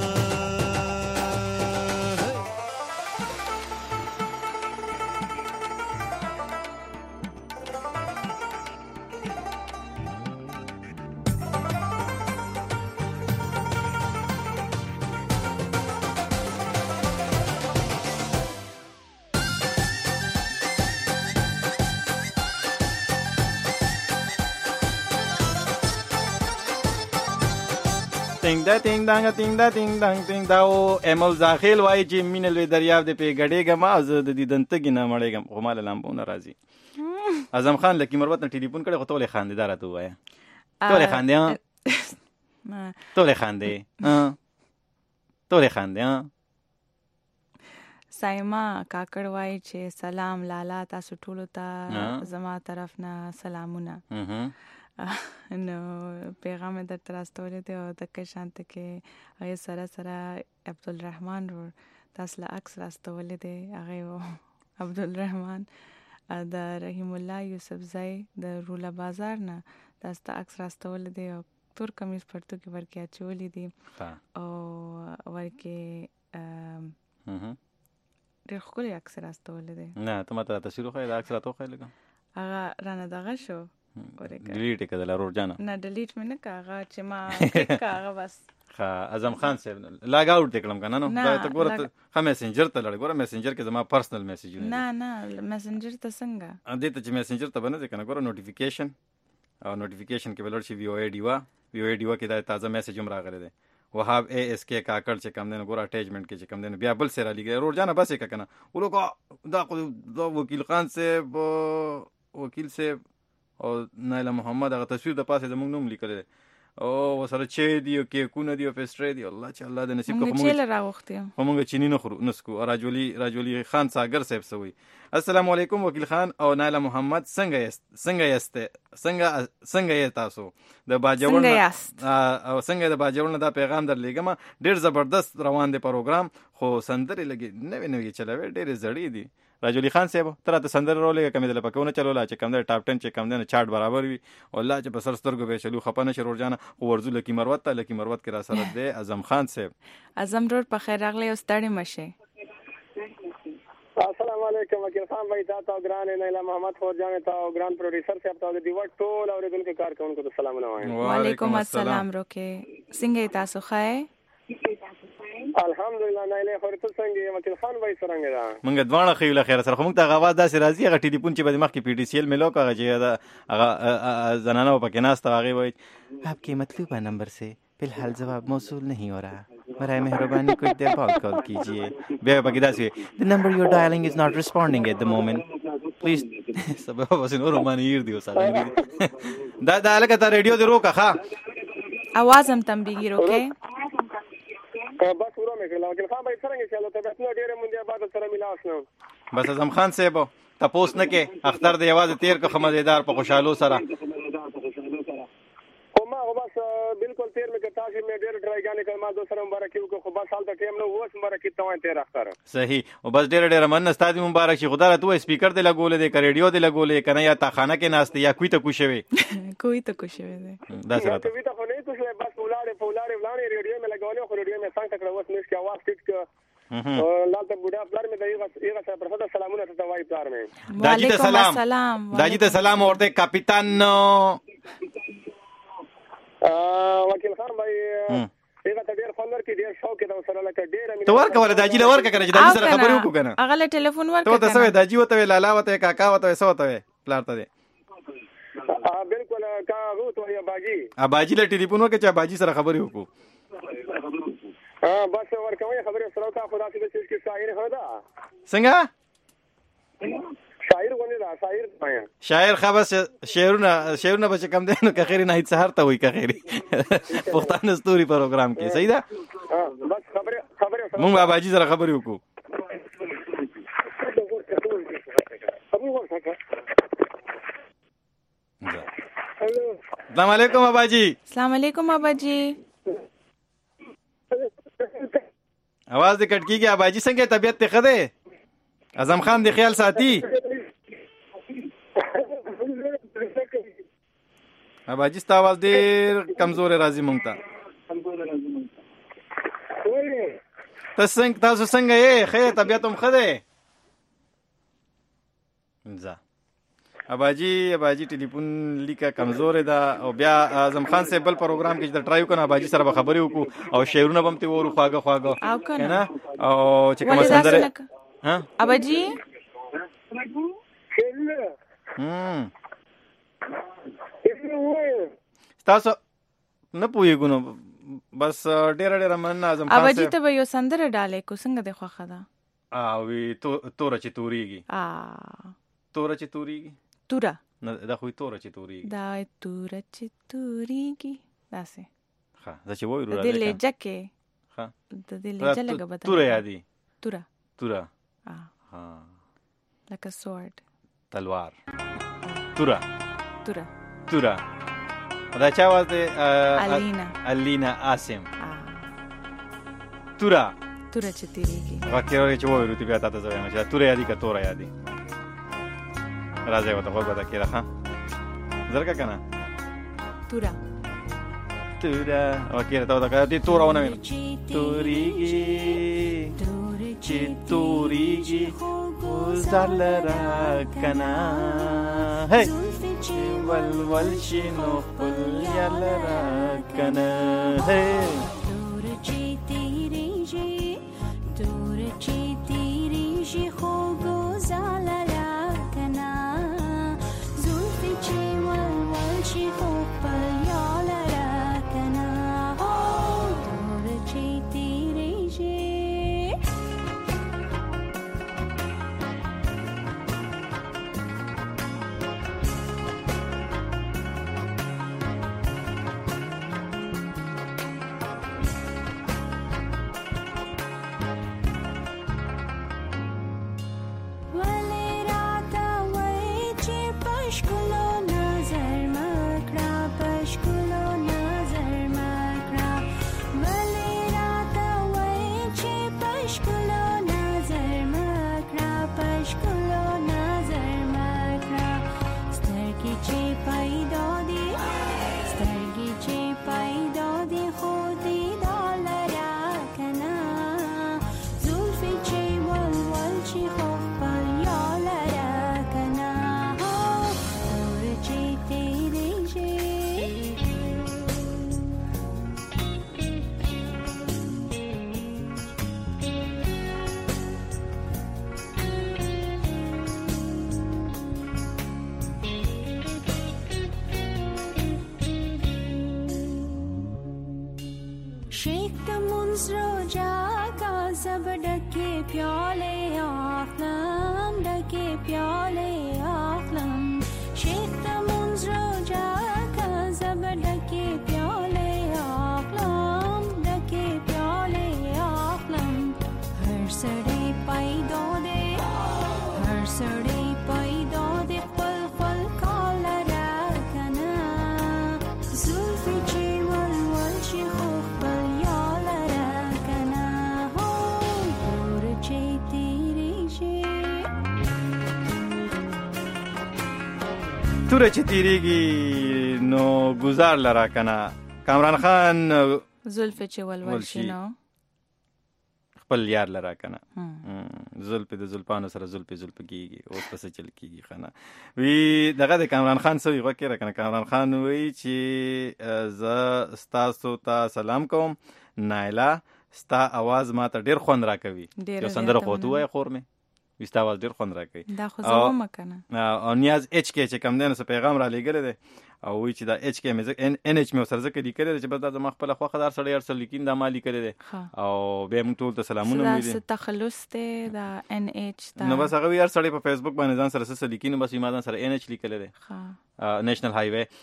Speaker 5: تینګ دا تینګ دانګ تینګ دا تینګ دانګ تینګ دا او امل زاخیل وای چې مینه لوی دریاب د پیګړېږم زه د دیدن تږی نه مړېږم خو مال لامبونه راځي اعظم خان لکه مروت نه ټلیفون کړي خو ټولې خاندې دا راته ووایه ټولې خاندې ټولې خاندې ټولې خاندې
Speaker 6: سایما کاکړ وای چې سلام لالا تاسو ټولو ته زما طرف نه سلامونه نو پیغام در تراستولی دی او دکه شانته کې هغه سره سره عبدالرحمن ور تاسو له عکس راستولی دی هغه عبدالرحمن د رحیم الله یوسف زای د رولا بازار نه تاسو ته عکس راستولی دی او تور کمیز پرتو کې ورکه اچولی دی او ورکه ډېر ښکلی عکس راستولی دی
Speaker 5: نه ته ماته تصویر خو دا عکس راته خو لګم
Speaker 6: هغه رانه دغه شو
Speaker 5: ډیلیټ کړه لرور جانا
Speaker 6: نه ډیلیټ مې نه کاغه چې ما کاغه بس
Speaker 5: ها اعظم خان صاحب لاګ اوټ وکړم کنه نو دا ته ګوره ها میسنجر ته لړ ګوره میسنجر کې زما پرسنل میسیجونه
Speaker 6: نه نه میسنجر ته څنګه
Speaker 5: ا دې ته چې میسنجر ته باندې کنه ګوره نوټیفیکیشن او نوټیفیکیشن کې بلور شي وی او ای ډیوا وی او ای ډیوا کې دا تازه میسج هم راغلی دی وهاب اے اس کے کاکړ چې کم دنه ګوره اٹیچمنٹ کې چې کم دنه بیا بل سره لګي روړ جانا بس یک کنه ولوګه دا دا وکیل خان صاحب وکیل صاحب او نایله محمد هغه تصویر د پاسه زموږ نوم لیکل او وسره چې دی او کې کو نه دی او پستری دی الله چې الله دې نصیب کوم
Speaker 6: چې راوختي
Speaker 5: همغه چینی نه خورو نسکو راجولی راجولی خان ساګر صاحب سوی السلام علیکم وکیل خان او نایله محمد څنګه یست څنګه یست څنګه څنګه یې تاسو د باجوړ او څنګه د باجوړ دا پیغام در لګم ډیر زبردست روان دی پروګرام خو سندري لګي نوې نوې چلوي ډیر زړې دي راجولی خان صاحب تر ته سندر رولې کمې د لپکونه چلولا چې کم د ټاپ ټن چې کم د چارت برابر وي او الله چې بسر سترګو به چلو خپنه شرور جانا او ورزو لکی مروت ته لکی مروت کې را سره دی اعظم خان صاحب
Speaker 6: اعظم روډ په خیر راغلی او ستړي مشه
Speaker 7: السلام علیکم وکیل خان بھائی تاسو ګران نیلا محمد فور جان تاسو ګران پروډوسر صاحب تاسو دی وټ ټول اوریدونکو کارکونکو ته سلامونه وایم
Speaker 6: وعلیکم السلام روکه څنګه تاسو ښه
Speaker 7: الحمدلله نیلا خو ته څنګه وکیل خان بھائی څنګه دا
Speaker 5: مونږ دوانه خیله خیر سره خو مونږ ته غواړ داسې راځي هغه ټلیفون چې به مخ کې پی ډی سی ایل ملو کاغه چې هغه زنانه په کې ناست هغه وای आपके मतलूबा नंबर से फिलहाल जवाब मौसूल नहीं हो रहा बराए मेहरबानी कुछ देर बाद कॉल कीजिए बे बगिदा से the number you're dialing is not responding at the moment please سبب بس نور مانی ير دی وساله دا دا لکه ته ریډیو دی روکه ښا
Speaker 6: आवाज هم تنبیهی روکه
Speaker 7: بس ورو مې کړل لیکن خان به څنګه چلو ته بس نو ډېر مونږه بعد سره ملاوس نو
Speaker 5: بس اعظم خان صاحب تاسو نه کې اختر دی आवाज تیر که خمدیدار په خوشالو سره
Speaker 7: ما بس بالکل تیر مې کتا چې مې ډېر ټرای غانې کړم ما دو سره مبارک یو خو بس حال ته ټیم نو وس مبارک ته تیر اختر
Speaker 5: صحیح او بس ډېر ډېر من استاد مبارک شي خدای ته سپیکر دی لګولې دی ریډیو دی لګولې کنه یا تا خانه کې ناشته یا کوی ته کوشوي
Speaker 6: کوی ته کوشوي دی
Speaker 5: دا سره
Speaker 7: کوی ته خو نه کوشوي بس ولاړې فولاړې ولاړې ریډیو مې لګولې خو ریډیو مې څنګه کړو وس مې کې आवाज ټیټ ک لال ته بوډا پلار مې دایغه ایغه سره پر خدا سلامونه ته وای پلار مې
Speaker 5: داجی ته سلام داجی ته سلام ورته کاپیتان
Speaker 7: وکیل خان بھائی ایغه ته ډیر فندر کې ډیر شوق دا سره لکه ډیر مې
Speaker 5: تو ورکه ول داجی له ورکه کنه چې داجی سره خبرې وکړو کنه
Speaker 6: هغه له ټلیفون ورکه
Speaker 5: ته ته سوي داجی وته لالا وته کاکا وته سو وته پلار ته دی
Speaker 7: بالکل کا روت ویا باجی
Speaker 5: ا باجی له ټلیفون ورکه چې باجی سره خبرې وکړو
Speaker 7: ها بس ورکوي خبرې سره کا خدا دې چې کې شاعر هدا
Speaker 5: څنګه
Speaker 7: شاعر ونه دا شاعر پایا
Speaker 5: شاعر خبر شعرونه شعرونه به کم دي نو که خیر نه هیڅ سحر ته وای که خیر پښتون ستوري پروګرام کې صحیح ده
Speaker 7: بس خبره خبره
Speaker 5: مونږ باجی سره خبرې وکړو السلام علیکم اباجی
Speaker 6: السلام علیکم اباجی
Speaker 5: आवाज دې کټ کیږي اباجی څنګه طبيعت ته خده اعظم خان دې خیال ساتي اباجی ستا आवाज ډېر کمزور راځي مونږ ته تاسو څنګه تاسو څنګه یې خیر طبيعت هم خده ځه اباجی اباجی ټلیفون لیکه کمزور ده او بیا اعظم خان صاحب بل پروګرام کې چې ټرای وکړو اباجی سره خبرې وکړو او شعرونه هم ته ورو خواګه خواګه
Speaker 6: کنه
Speaker 5: او چې کوم سندره ها
Speaker 6: اباجی
Speaker 5: هم تاسو نه پوهیږو نو بس ډېر ډېر من اعظم خان
Speaker 6: اباجی ته یو سندره ډالې کو څنګه د خوخه ده
Speaker 5: او تو تور چې توريږي
Speaker 6: ا
Speaker 5: تور چې توريږي
Speaker 6: تورا
Speaker 5: نه دا خو تور چې توريږي
Speaker 6: دا تور چې توريږي داسه
Speaker 5: ها دا چې وایو
Speaker 6: را دې لهجه کې
Speaker 5: ها
Speaker 6: د دې لهجه لګه بدل
Speaker 5: تور یادي
Speaker 6: تورا
Speaker 5: تورا
Speaker 6: ها
Speaker 5: ها
Speaker 6: like a sword
Speaker 5: تلوار تورا
Speaker 6: تورا
Speaker 5: تورا دا چا واز دې
Speaker 6: الینا
Speaker 5: الینا آسم تورا
Speaker 6: تورا چې تیریږي
Speaker 5: واکه چې وایو ته بیا تاسو وایم چې تورا یادي کا تورا یادي راځي وته وګورئ دا کېره ها زرګه کنه
Speaker 6: تورا
Speaker 5: تورا وکیره ته دا دې تورا ونه وینم توريږي چې توريږي وزل را کنا هي ول ول شنو خپل یل را کنا هي
Speaker 9: تور چې تیریږي تور چې تیریږي خو ګوزال सब डके प्याले आखलम डके प्याले आखलम
Speaker 5: توره چې تیریږي نو گزار لرا کنه. کامران خان
Speaker 6: زلفې چې ولول شي نو
Speaker 5: خپل یار لرا کنه. زلفې د زلفانو سره زلفې زلفې کیږي اوس پسې چل کیږي خنه وی دغه د کامران خان سوی غوکه کنه. کامران خان وی چې ز ستاسو ته سلام کوم نایلا ستا आवाज ما ته ډیر خوند راکوي. یو سندره خو ته وای خور مې وستا आवाज ډیر خوند راکوي.
Speaker 6: دا خو زه ما کنه.
Speaker 5: او نیاز اچ کې چې کم دنه پیغام را لګل دي او وی چې دا اچ کې مې ان اچ مې سره ذکر لیکل چې بس دا زما خپل خوخه دار سره ارسل لیکین دا مالی کړی دي او به موږ ټول ته سلامونه ویل.
Speaker 6: دا تخلص ته دا ان اچ دا
Speaker 5: نو بس هغه یار سره په فیسبوک باندې ځان سره سره لیکین بس ما ځان سره ان اچ لیکل دي. ها نېشنل های وے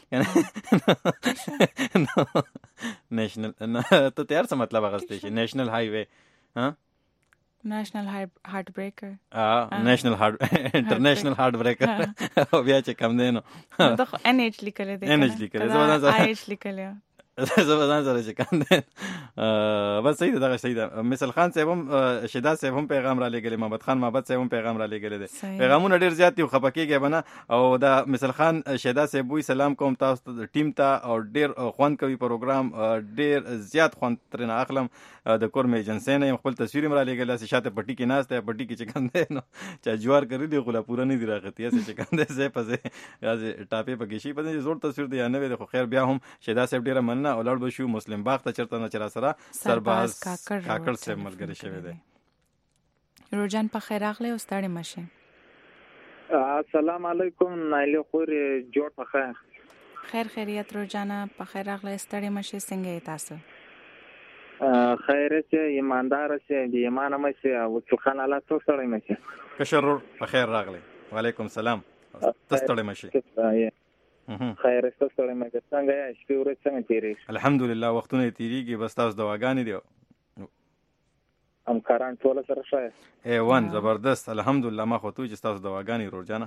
Speaker 5: نېشنل ته تیار څه مطلب هغه ستې نېشنل های وے ها
Speaker 6: نېشنل هارت بریکر
Speaker 5: ا نېشنل هارت انټرنیشنل هارت بریکر او بیا چې کم دی نو
Speaker 6: دا خو ان اچ لیکل دي
Speaker 5: ان اچ لیکل زه ځان
Speaker 6: آی اچ لیکل
Speaker 5: زه ځان سره چې کم دی بس صحیح ده صحیح ده. مثال خان صاحب هم شهدا صاحب هم پیغام را لګل محمد خان محمد صاحب هم پیغام را لګل دي. پیغامونه ډیر زیات دي خپکیږي بنه او دا مثال خان شهدا صاحب وی سلام کوم تاسو ته ټیم ته او ډیر خوان کوي پروګرام ډیر زیات خوان ترنه اخلم د کور مې جنسین خپل تصویر را لګل چې شاته پټی کې ناس ته پټی کې چې کم دی نو چا جوار کړی دی غلا پورا نه دی راغتی چې کم دی زه پځه یازه ټاپې پکې شي پدې زوړ تصویر دی نه وي خو خیر بیا هم شهدا صاحب ډیره مننه او لړ بشو مسلم باغ ته چرته نه چر سره سرباز کاکړ سے ملګری شوی دی.
Speaker 6: روزان په خیر اخلي او ستړي مشه.
Speaker 7: السلام علیکم نایله خور جوړ په خیر
Speaker 6: خیر خیریت روزانه په خیر اخلي ستړي مشه څنګه تاسو
Speaker 7: خیر سه ایماندار سه دی ایمان مې سه او څخه نه لا څو سره مې سه
Speaker 5: کشر په خیر راغلی. وعلیکم السلام تستړي مشه.
Speaker 7: خیر سه سره مې څنګه یا شپې ورځ څنګه تیریږي؟
Speaker 5: الحمدلله وختونه تیریږي بس تاسو دواګانې دی
Speaker 7: ام کاران ټول سره شای
Speaker 5: ای وان زبردست الحمدلله ما خو تو چې تاسو دواګانې روزانه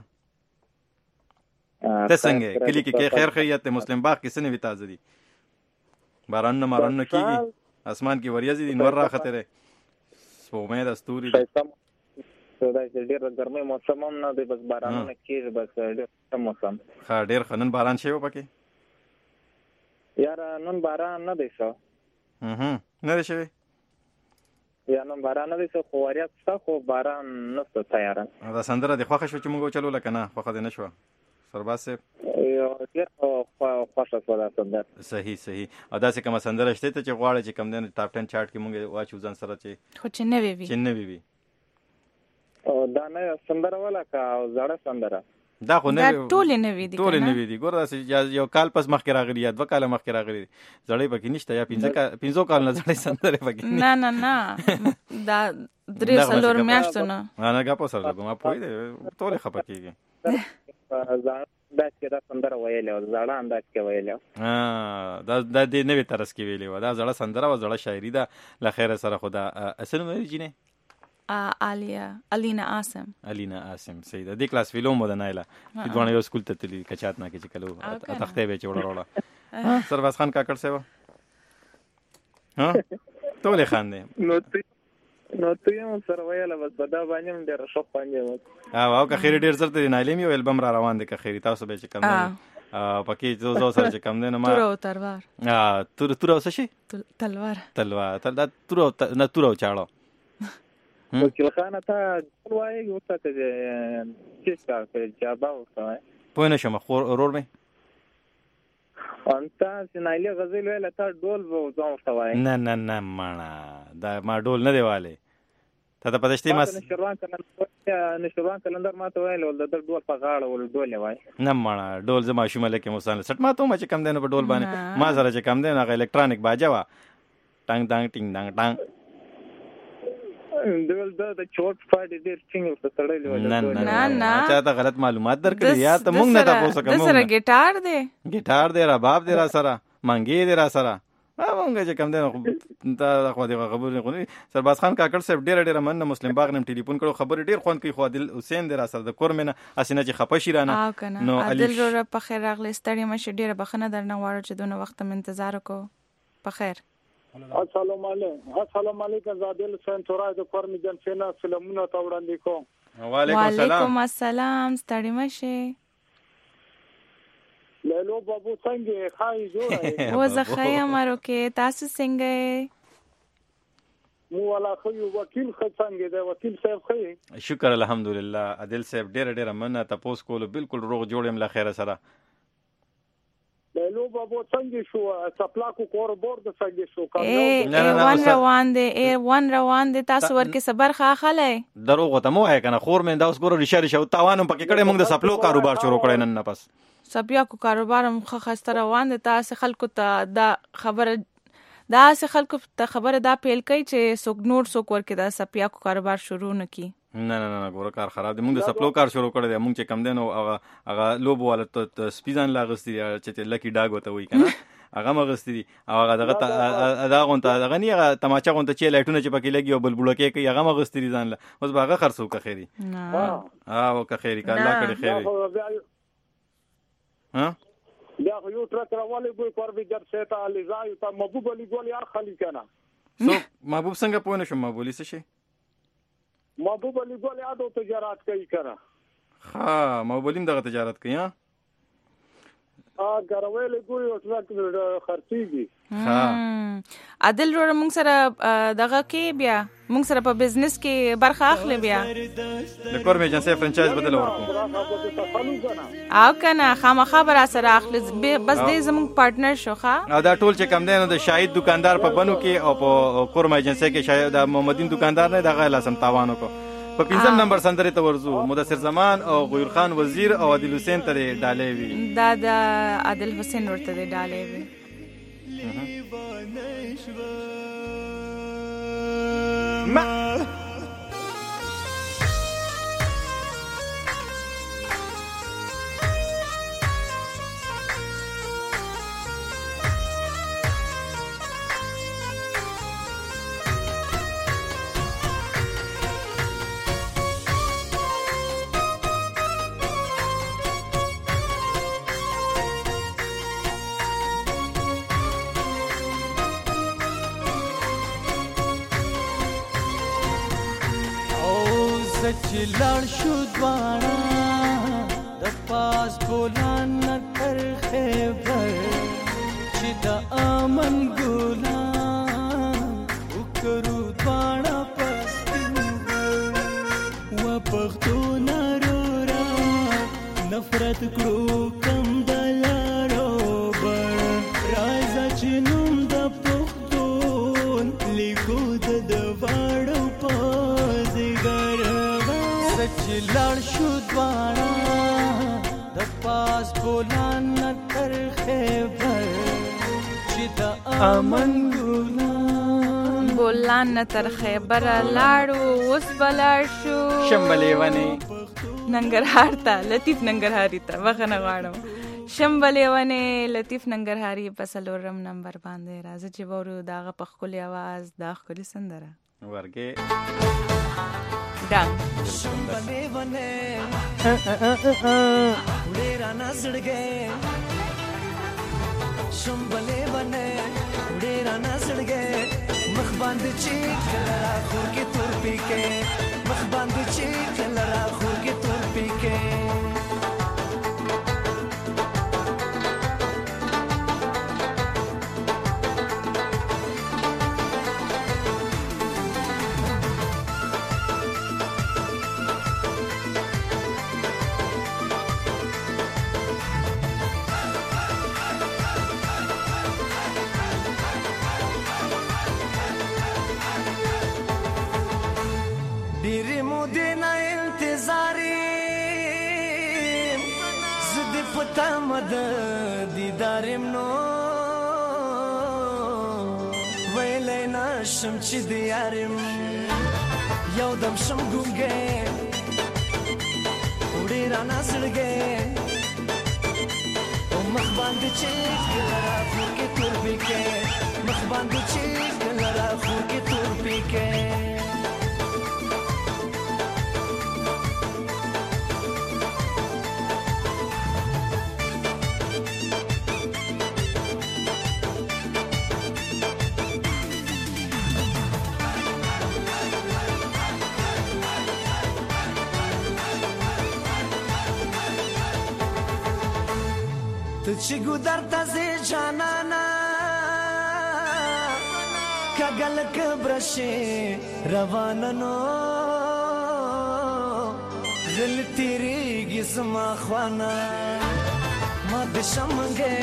Speaker 5: ته څنګه کلی کې خیر خیریت مسلم باغ کې سنوي تازه دي باران نه ماران نه کیږي اسمان کې وریځې دي نور راخته سپوږمۍ د ستوري
Speaker 7: دا ډېر ګرمي موسم هم نه دی بس باران نه کیږي بس ډېر موسم
Speaker 5: ها ډېر خنن باران شي پکې
Speaker 7: یار نن باران نه دی څه
Speaker 5: هم نه دی شوی
Speaker 7: یا نن باران نه دی څه خو وریځ څه خو باران نه څه تیار
Speaker 5: دا سندره دی خوښ شو چې موږ چلو لکه نه خوښ دی نشو سرباز صاحب
Speaker 7: یو ډېر خوښه شو دا سندره
Speaker 5: صحیح صحیح او دا څه کوم سندره شته ته چې غواړي چې کم دین ټاپ ټن چارت کې مونږ واچو ځان سره چې
Speaker 6: خو چې نه وی وی
Speaker 5: چې نه وی وی
Speaker 7: او دا نه سندره ولا کا او زړه سندره
Speaker 5: دا خو نه
Speaker 6: ټول نه وی دي
Speaker 5: ټول نه وی دي ګور دا یو کال پس مخکې راغلی یا دوه کال مخکې راغلی زړې پکې نشته یا پنځه پنځه کال نه زړې سندره پکې
Speaker 6: نه نه نه دا درې سلور میاشتو نه
Speaker 5: نه نه غاپو سره کوم په دې ټول خپکیږي
Speaker 7: دا چې دا سندره ویلې او زړه انداز کې ویلې
Speaker 5: ها دا د دې نوې طرز کې ویلې و دا زړه سندره او زړه شاعري ده لخيره سره خدا اصل مې جینه
Speaker 6: ا الیا الینا عاصم
Speaker 5: الینا عاصم سیده د کلاس فیلم مده نایلا د دوه یو سکول ته تللی کچات نه کې چلو تختې به چوڑ وروړه سرباز خان کاکړ سیوا ها ټول خان نه
Speaker 7: نو نو ته یې سره ویاله بس بدا باندې ډېر شو باندې
Speaker 5: او او که خیر ډېر زر ته نایلې یو البم را روان دي که خیر تاسو به چې کم نه پکې زو زو سره چې کم نه ما
Speaker 6: تورو تلوار
Speaker 5: ا تور تور اوس شي
Speaker 6: تلوار
Speaker 5: تلوار تل دا تور نه تور چاړو
Speaker 7: وکیل خان ته وایي یو څه چې چې کا چې جواب وکړي
Speaker 5: په نه شم خور ورور مې
Speaker 7: انت سنایله غزل ویل تا ډول و ځو وای
Speaker 5: نه نه نه مانا دا ما ډول نه دیواله ته ته پدشتي ما
Speaker 7: نشروان کلندر نشروان کلندر ما ته ویل ول د ډول په غاړه ول ډول وای
Speaker 5: نه مانا ډول زما شماله کې مصال سټ ما ته ما چې کم دینه په ډول باندې ما سره چې کم دینه غ الکترونیک باجا وا ټنګ ټنګ ټینګ ټنګ ټنګ
Speaker 7: دول د چوټ فاډ ډیر څنګه په تړلې و
Speaker 5: نه نه نه چا ته غلط معلومات درکړي یا ته مونږ نه تاسو کوم
Speaker 6: د سره ګټار دی
Speaker 5: ګټار دی را باب دی را سره منګي دی را سره مونږ چې کم دی ته خو دې خبرې غونې سرباز خان کاکړ صاحب ډیر ډیر من مسلم باغ نم ټلیفون کړو خبر ډیر خوان کوي خو عادل حسین دی را سره د کورمنه اسنه چې خپشي رانه
Speaker 6: نو عادل رو په خیر راغلی ستړي مشه ډیر بخنه درنه واړو چې دونه وخت من انتظار وکړو په خیر
Speaker 10: السلام علیکم السلام علیکم زادل حسین تورای د کورمی جنسینا فلمونه تا وړاندې کوم
Speaker 5: وعلیکم السلام
Speaker 6: وعلیکم السلام ستړي مشه
Speaker 10: لالو بابو څنګه خای جوړه
Speaker 6: و زه ښه یم روکې تاسو څنګه
Speaker 10: مو ولا خو وکیل خو څنګه دی وکیل صاحب خو
Speaker 5: شکر الحمدلله عادل صاحب ډېر ډېر مننه تاسو کول بالکل روغ جوړم لا خیره سره
Speaker 10: لالو بابو څنګه شو سپلاکو کور بورد څنګه شو
Speaker 6: کار وان روان دي ای وان روان دي تاسو ورکه صبر خاخله
Speaker 5: دروغ ته مو هه کنه خور مې دا اوس ګورو ریشه ریشه تاوانم پکې کړه موږ د سپلو کاروبار شروع کړی نن نه پس
Speaker 6: سپیا کو کاروبار هم خاصه روان دي تاسو خلکو ته دا خبره دا سه خلکو ته خبره دا پیل کوي چې څوک نور څوک ورکه دا سپیا کو کاروبار شروع نکي
Speaker 5: نه نه نه ګوره کار خراب دی موږ د سپلو کار شروع کړی دی موږ چې کم دی نو هغه هغه لوبو والا ته سپیزان لاغستی چې لکی ډاګ وته وای کنه هغه مغستی دی او هغه دغه دا غونته دغه نه هغه تماچا غونته چې لایټونه چې پکې لګي او بلبلو کې کوي هغه مغستی ځان له اوس هغه خرڅو که خیری ها او که خیری که الله کړي خیری ها
Speaker 10: بیا خو یو تر راولې ګوي کور به در سیتا لزای ته محبوب علی ګول یا خلی کنه
Speaker 5: سو محبوب څنګه پوه نشم محبوب څه شي
Speaker 10: محبوب علی ګول یادو تجارت کوي کنه
Speaker 5: ها محبوب علیم دغه تجارت کوي ها
Speaker 10: ا ګرویل ګوي او څنګه خرڅيږي
Speaker 6: ها عادل ور موږ سره دغه کې بیا موږ سره په بزنس کې برخه اخلي بیا
Speaker 5: د کور مې جنسي فرانچایز بدل ورکو
Speaker 6: او کنه خامخا بر سره اخلي بس دې زموږ پارټنر شوخه
Speaker 5: دا ټول چې کم دی نو د شاهد دکاندار په بنو کې او په کور مې جنسي کې شاهد د محمدین دکاندار نه دغه لاسم تاوان وکړو په پنځم نمبر سندره ته ورزو مدثر زمان او غیر خان وزیر او عادل حسین ته ډالې وی
Speaker 6: دا د عادل حسین ورته ډالې وی
Speaker 5: ما
Speaker 11: چلار شو دوانا د پاس بولان تر خیبر چې د امن ګلان وکړو دوانا پس و پختو نارورا نفرت کړو کم دلارو بر راځه چې نوم د پختون لیکو د دواړو پازګر چلار شو دوانا د پاس بولان تر خیبر چې د امن ګلان
Speaker 6: بولان تر خیبر لاړو اوس بلار شو
Speaker 5: شمبلې ونی
Speaker 6: ننګرهار ته لطیف ننګرهاری ته وخنه غواړم شمبلې ونی لطیف ننګرهاری په څلورم نمبر باندې راځي چې ورو داغه په خپل आवाज دا خپل سندره
Speaker 5: ورګه
Speaker 6: ډان
Speaker 11: شمبلې ونه وړې را نازړګې شمبلې ونه وړې را نازړګې مخ باندې چې کله خور کې تور پېکې مخ باندې چې کله خور کې تور پېکې تمد دیدارم نو ویلې نشم چې دیارم یو دم شم ګونګې وړې را نازړګې او مخ باندې چې کله خور کې تور پېکې مخ باندې چې کله خور کې تور پېکې ته چې ګودر ته ځې جانانا کږل کبرشې روانه نو غل تیریږي زما خوانا ما د شمګې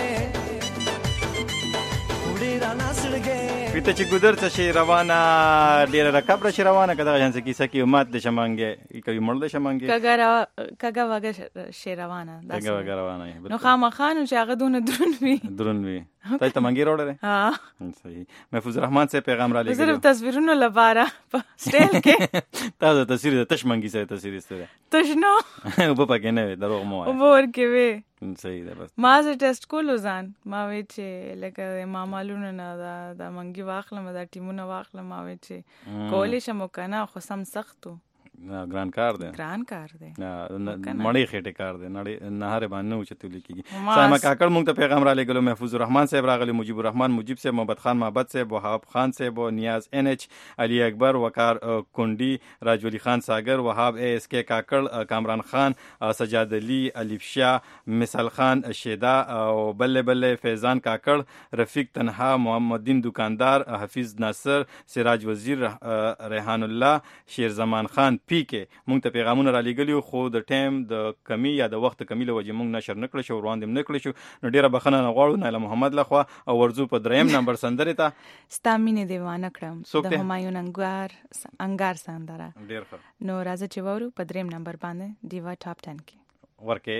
Speaker 11: وړې رانا سړګې
Speaker 5: پیته چې ګودر ته شي روانه ډیره رکب را شي روانه کدا ځان څه کیسه کې مات د شمانګې کوي مړ د شمانګې
Speaker 6: کګا کګا وګه شي روانه
Speaker 5: کګا وګه روانه
Speaker 6: نو خامخانو چې هغه دونه درون وي
Speaker 5: درون وي ته ته منګي وروړه
Speaker 6: ها
Speaker 5: صحیح محفوظ رحمان سے پیغام را لګي
Speaker 6: صرف تصویرونو لپاره سټیل کې
Speaker 5: تاسو تصویر د تش منګي سره تصویر استره
Speaker 6: تش نو
Speaker 5: په پکې نه دروغ مو
Speaker 6: او ور کې وي
Speaker 5: صحیح ده بس
Speaker 6: ما زه ټیسټ کولو ځان ما وی چې لکه ما معلومه نه دا د منګي واخلم دا ټیمونه واخلم ما وی چې کولې شمو کنه خو سم سختو
Speaker 5: ګران کار دی
Speaker 6: ګران کار دی
Speaker 5: مړی خېټه کار دی نه هر باندې او چتو لیکيږي سایما کاکړ مونږ ته پیغام را لګلو محفوظ الرحمن صاحب راغلی مجيب الرحمن مجيب صاحب محمد خان محبت صاحب وهاب خان صاحب نیاز ان ایچ علي اکبر وقار کونډي راجولي خان ساگر وهاب اے اس کے کاکړ کامران خان سجاد علي الف شاه مثال خان شیدا او بل بل فیضان کاکړ رفیق تنها محمد دین دکاندار حفیظ ناصر سراج وزیر ریحان الله شیر زمان خان پی کې مونږ ته پیغامونه را لېږلي خو د ټایم د کمی یا د وخت کمی له وجې مونږ نشر نه کړی شو وړاندې نه کړی شو نو ډېره بخښنه نه غواړو نایله محمد لخوا او ورځو په دریم نمبر سندرې ته
Speaker 6: ستا مینې دیوانه کړم د همایون انګار انګار سندره
Speaker 5: ډېر ښه
Speaker 6: نو راځه چې وورو په دریم نمبر باندې دیوا ټاپ ټن کې
Speaker 5: ورکې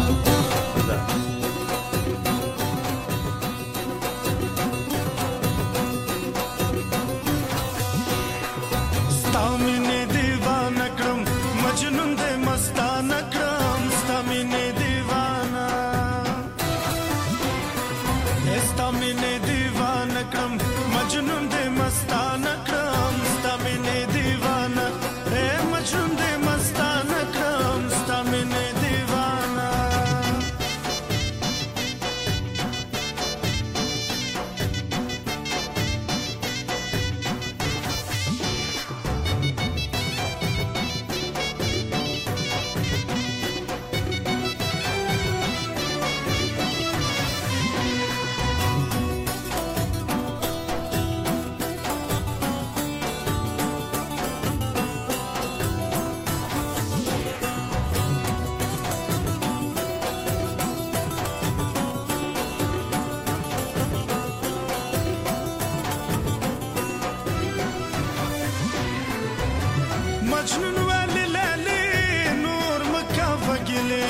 Speaker 12: مجنون دے مستانه کرم ستا مینې دیوانه ستا مینې دیوانه کرم مجنون دے مستانه کرم ستا مینې دیوانه اے مجنون دے مستانه کرم ستا مینې دیوانه مجنون والی لالی نور مکا وگیلی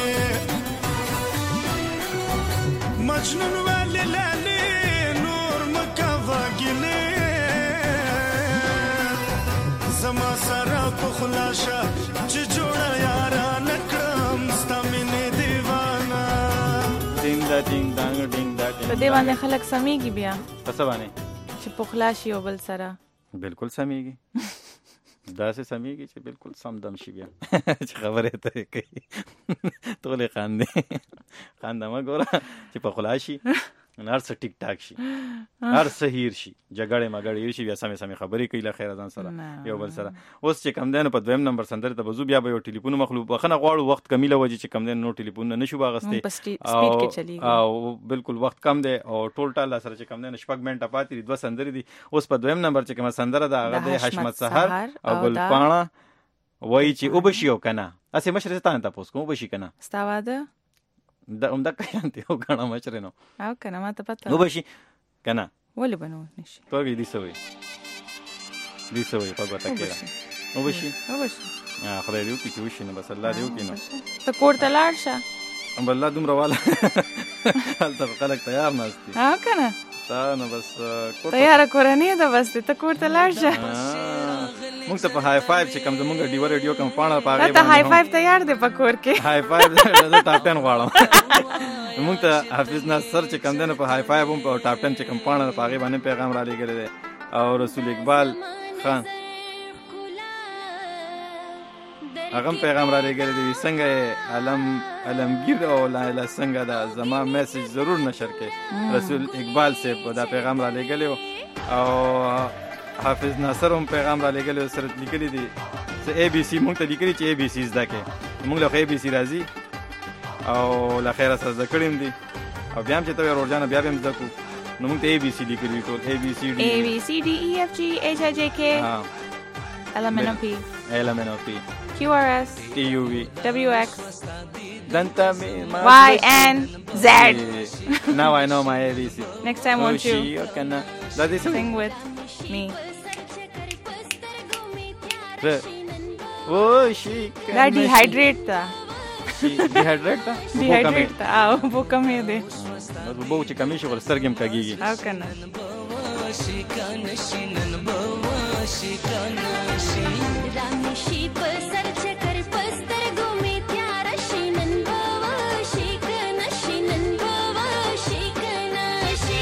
Speaker 12: مجنون والی لالی نور مکا وگیلی زما سرا پخلاشا چی جوڑا یارا نکرم ستا مینې دیوانا
Speaker 5: دینگ دا دینگ دانگ دینگ دا دینگ
Speaker 6: په دیوانه خلک سمیږي بیا
Speaker 5: پس باندې
Speaker 6: چې پخلاشي او بل سره
Speaker 5: بالکل سمیږي داسې سمیږي چې بالکل سم دم شي بیا چې خبره ته کوي ټولې خاندې خانده ما ګوره چې په خلاشي هر څه ټیک ټاک شي هر څه هیر شي جګړې مګړې شي بیا سمې سمې خبرې کوي له خیر ځان سره یو بل سره اوس چې کم دی نو په دویم نمبر سندرې ته به ځو بیا به یو ټلیفون مخلوب بخښنه غواړو وخت کمی له وجې چې کم دی نو ټلیفون نه شو باغستی او بالکل وخت کم دی او ټول ټال سره چې کم دی نو شپږ منټه پاتې دي دوه سندرې دي اوس په دویم نمبر چې کومه سندره ده هغه دی حشمت سحر او ګل پاڼه وایي چې وبشي او کنه اسې مشر ستانه تاسو کوم وبشي کنه
Speaker 6: ستا واده
Speaker 5: دا هم د کایانته او غاڼه مشر نو
Speaker 6: او کنه ما ته پته
Speaker 5: وبشي کنه
Speaker 6: ولې بنو نشي
Speaker 5: توګه دي سوي دي سوي په وتا کې وبشي
Speaker 6: وبشي
Speaker 5: اه خدای دې وکړي چې وشي نو بس الله دې وکړي نو
Speaker 6: ته کور ته لاړ شه
Speaker 5: ام الله دومره والا هلته خلک تیار ناشتي
Speaker 6: ها کنه
Speaker 5: تا نو بس
Speaker 6: تیار کورنۍ ده بس ته کور ته لاړ شه
Speaker 5: موږ ته په های فایو چې کوم زموږ ډیو ریډیو کوم پاڼه پاغه
Speaker 6: ته های فایو تیار دی په کور کې
Speaker 5: های فایو د ټاپ ټن غواړم موږ ته حافظ ناصر چې کوم دنه په های فایو هم په ټاپ ټن چې کوم پاڼه پاغه باندې پیغام را لګل دي او رسول اقبال خان هغه پیغام را لګل دي څنګه علم علمگیر او لا اله څنګه دا زما میسج ضرور نشر کې رسول اقبال سے دا پیغام را لګل او حافظ ناصر هم پیغام را لګل سره لیکلي دي چې اي بي سي مونږ ته لیکلي چې اي بي سي زده کې مونږ له اي بي سي راځي او لا خیر سره ذکریم دي او بیا هم چې ته ورجانه بیا به زده کو نو موږ ته اي بي سي ډي کړی ټول اي بي سي ډي
Speaker 6: A B C D E F G H I J K L M N O P
Speaker 5: L M N O P
Speaker 6: Q R S
Speaker 5: T U V
Speaker 6: W X
Speaker 5: Danta
Speaker 6: Y N Z.
Speaker 5: Now I know my A B C.
Speaker 6: Next time won't you
Speaker 5: that is
Speaker 6: sing with me?
Speaker 5: Oh, she
Speaker 6: that dehydrate ta.
Speaker 5: Dehydrate ta?
Speaker 6: Dehydrate ta. Ah, wo kame de.
Speaker 5: Wo چې کمی شي ورسترګم کاږي.
Speaker 6: او کنه.
Speaker 9: رامشي په سر چکر پستر ګومې تیار شینن بوا شیک نشینن بوا شیک نشی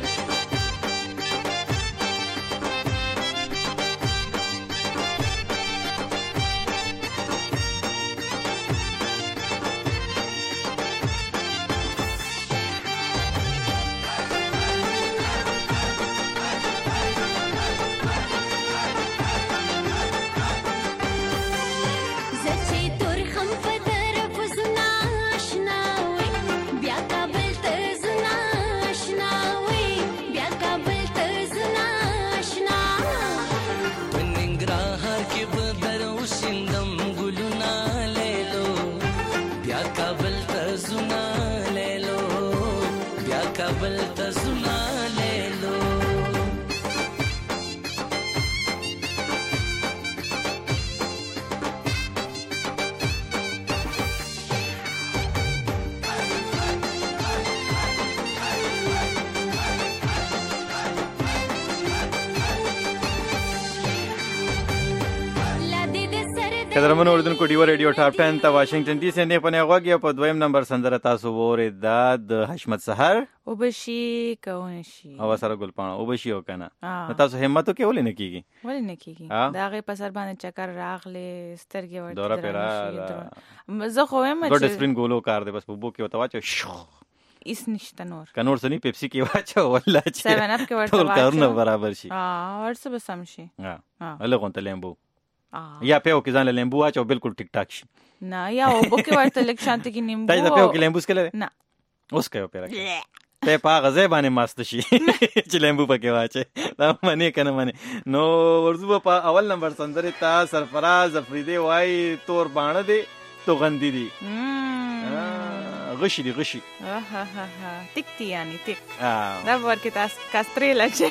Speaker 5: قدرمن اوردونکو ډیو ریډیو ټاپ ټن ته واشنگټن ډي سي نه پنه غوږی په دویم نمبر سندره تاسو وره د حشمت سحر
Speaker 6: او بشي کونشي
Speaker 5: او سره ګلپاڼه او بشي او کنه تاسو همت کې ولې نه کیږي
Speaker 6: ولې نه کیږي دا غي په سر باندې چکر راغله سترګې ورته
Speaker 5: دورا پیرا
Speaker 6: زه خو هم
Speaker 5: ګډ سپرین ګولو کار دی بس په بو کې وته واچو
Speaker 6: اس نشته نور
Speaker 5: کنور سنی پیپسی کې واچو والله چې
Speaker 6: سیون اپ کې ورته
Speaker 5: ټول کارونه برابر شي
Speaker 6: ها ورڅ به سم شي
Speaker 5: ها هله غونته لیمبو یا په کې ځان له لیمبو واچو بالکل ټیک ټاک شي
Speaker 6: نه یا او بو کې ورته لیک شانت کې نیمبو
Speaker 5: تای دا په کې لیمبو سکله
Speaker 6: نه
Speaker 5: اوس کوي پیرا په پا غزه باندې ماست شي چې لیمبو پکې واچي دا معنی کنه معنی نو ورزو په اول نمبر سندره تا سرفراز افریدی وای تور باڼه دی تو غندی دی غشي دی غشي
Speaker 6: ها ها ها ټیک تی یعنی ټیک دا ورکه تاسو کاستریلا چې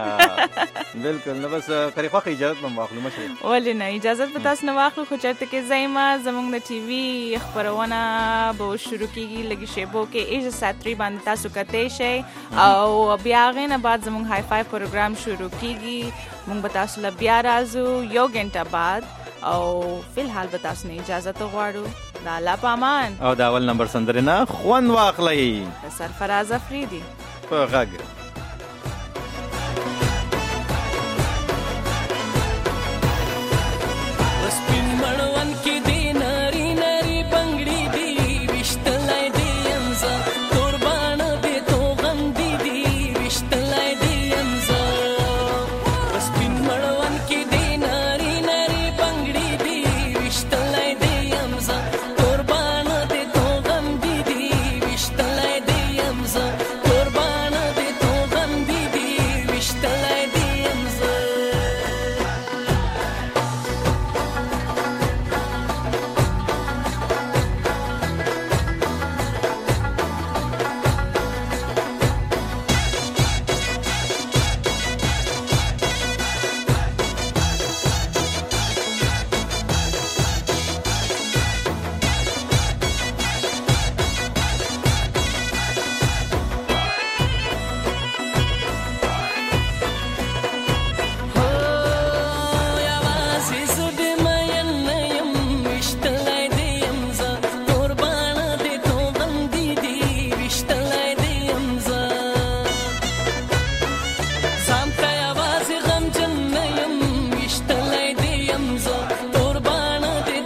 Speaker 5: بالکل نو بس کری خو اجازه مې واخلو مشه
Speaker 6: ولې نه اجازه به تاسو نه واخلو خو چرته کې زایما زمونږ د ټي وي خبرونه به شروع کیږي لګي شیبو کې ایجه ساتری باندې تاسو کته شي او بیا غینه بعد زمونږ هاي فای پروګرام شروع کیږي مونږ به تاسو ل بیا راځو یو غنټه بعد او فی الحال به تاسو نه اجازه ته غواړو دا لا پامان
Speaker 5: او دا اول نمبر سندره نه خوان واخلئ
Speaker 6: سرفراز افریدی
Speaker 5: په غږ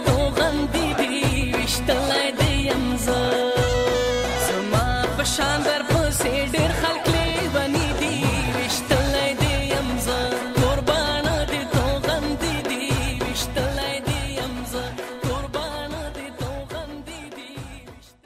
Speaker 11: Shanda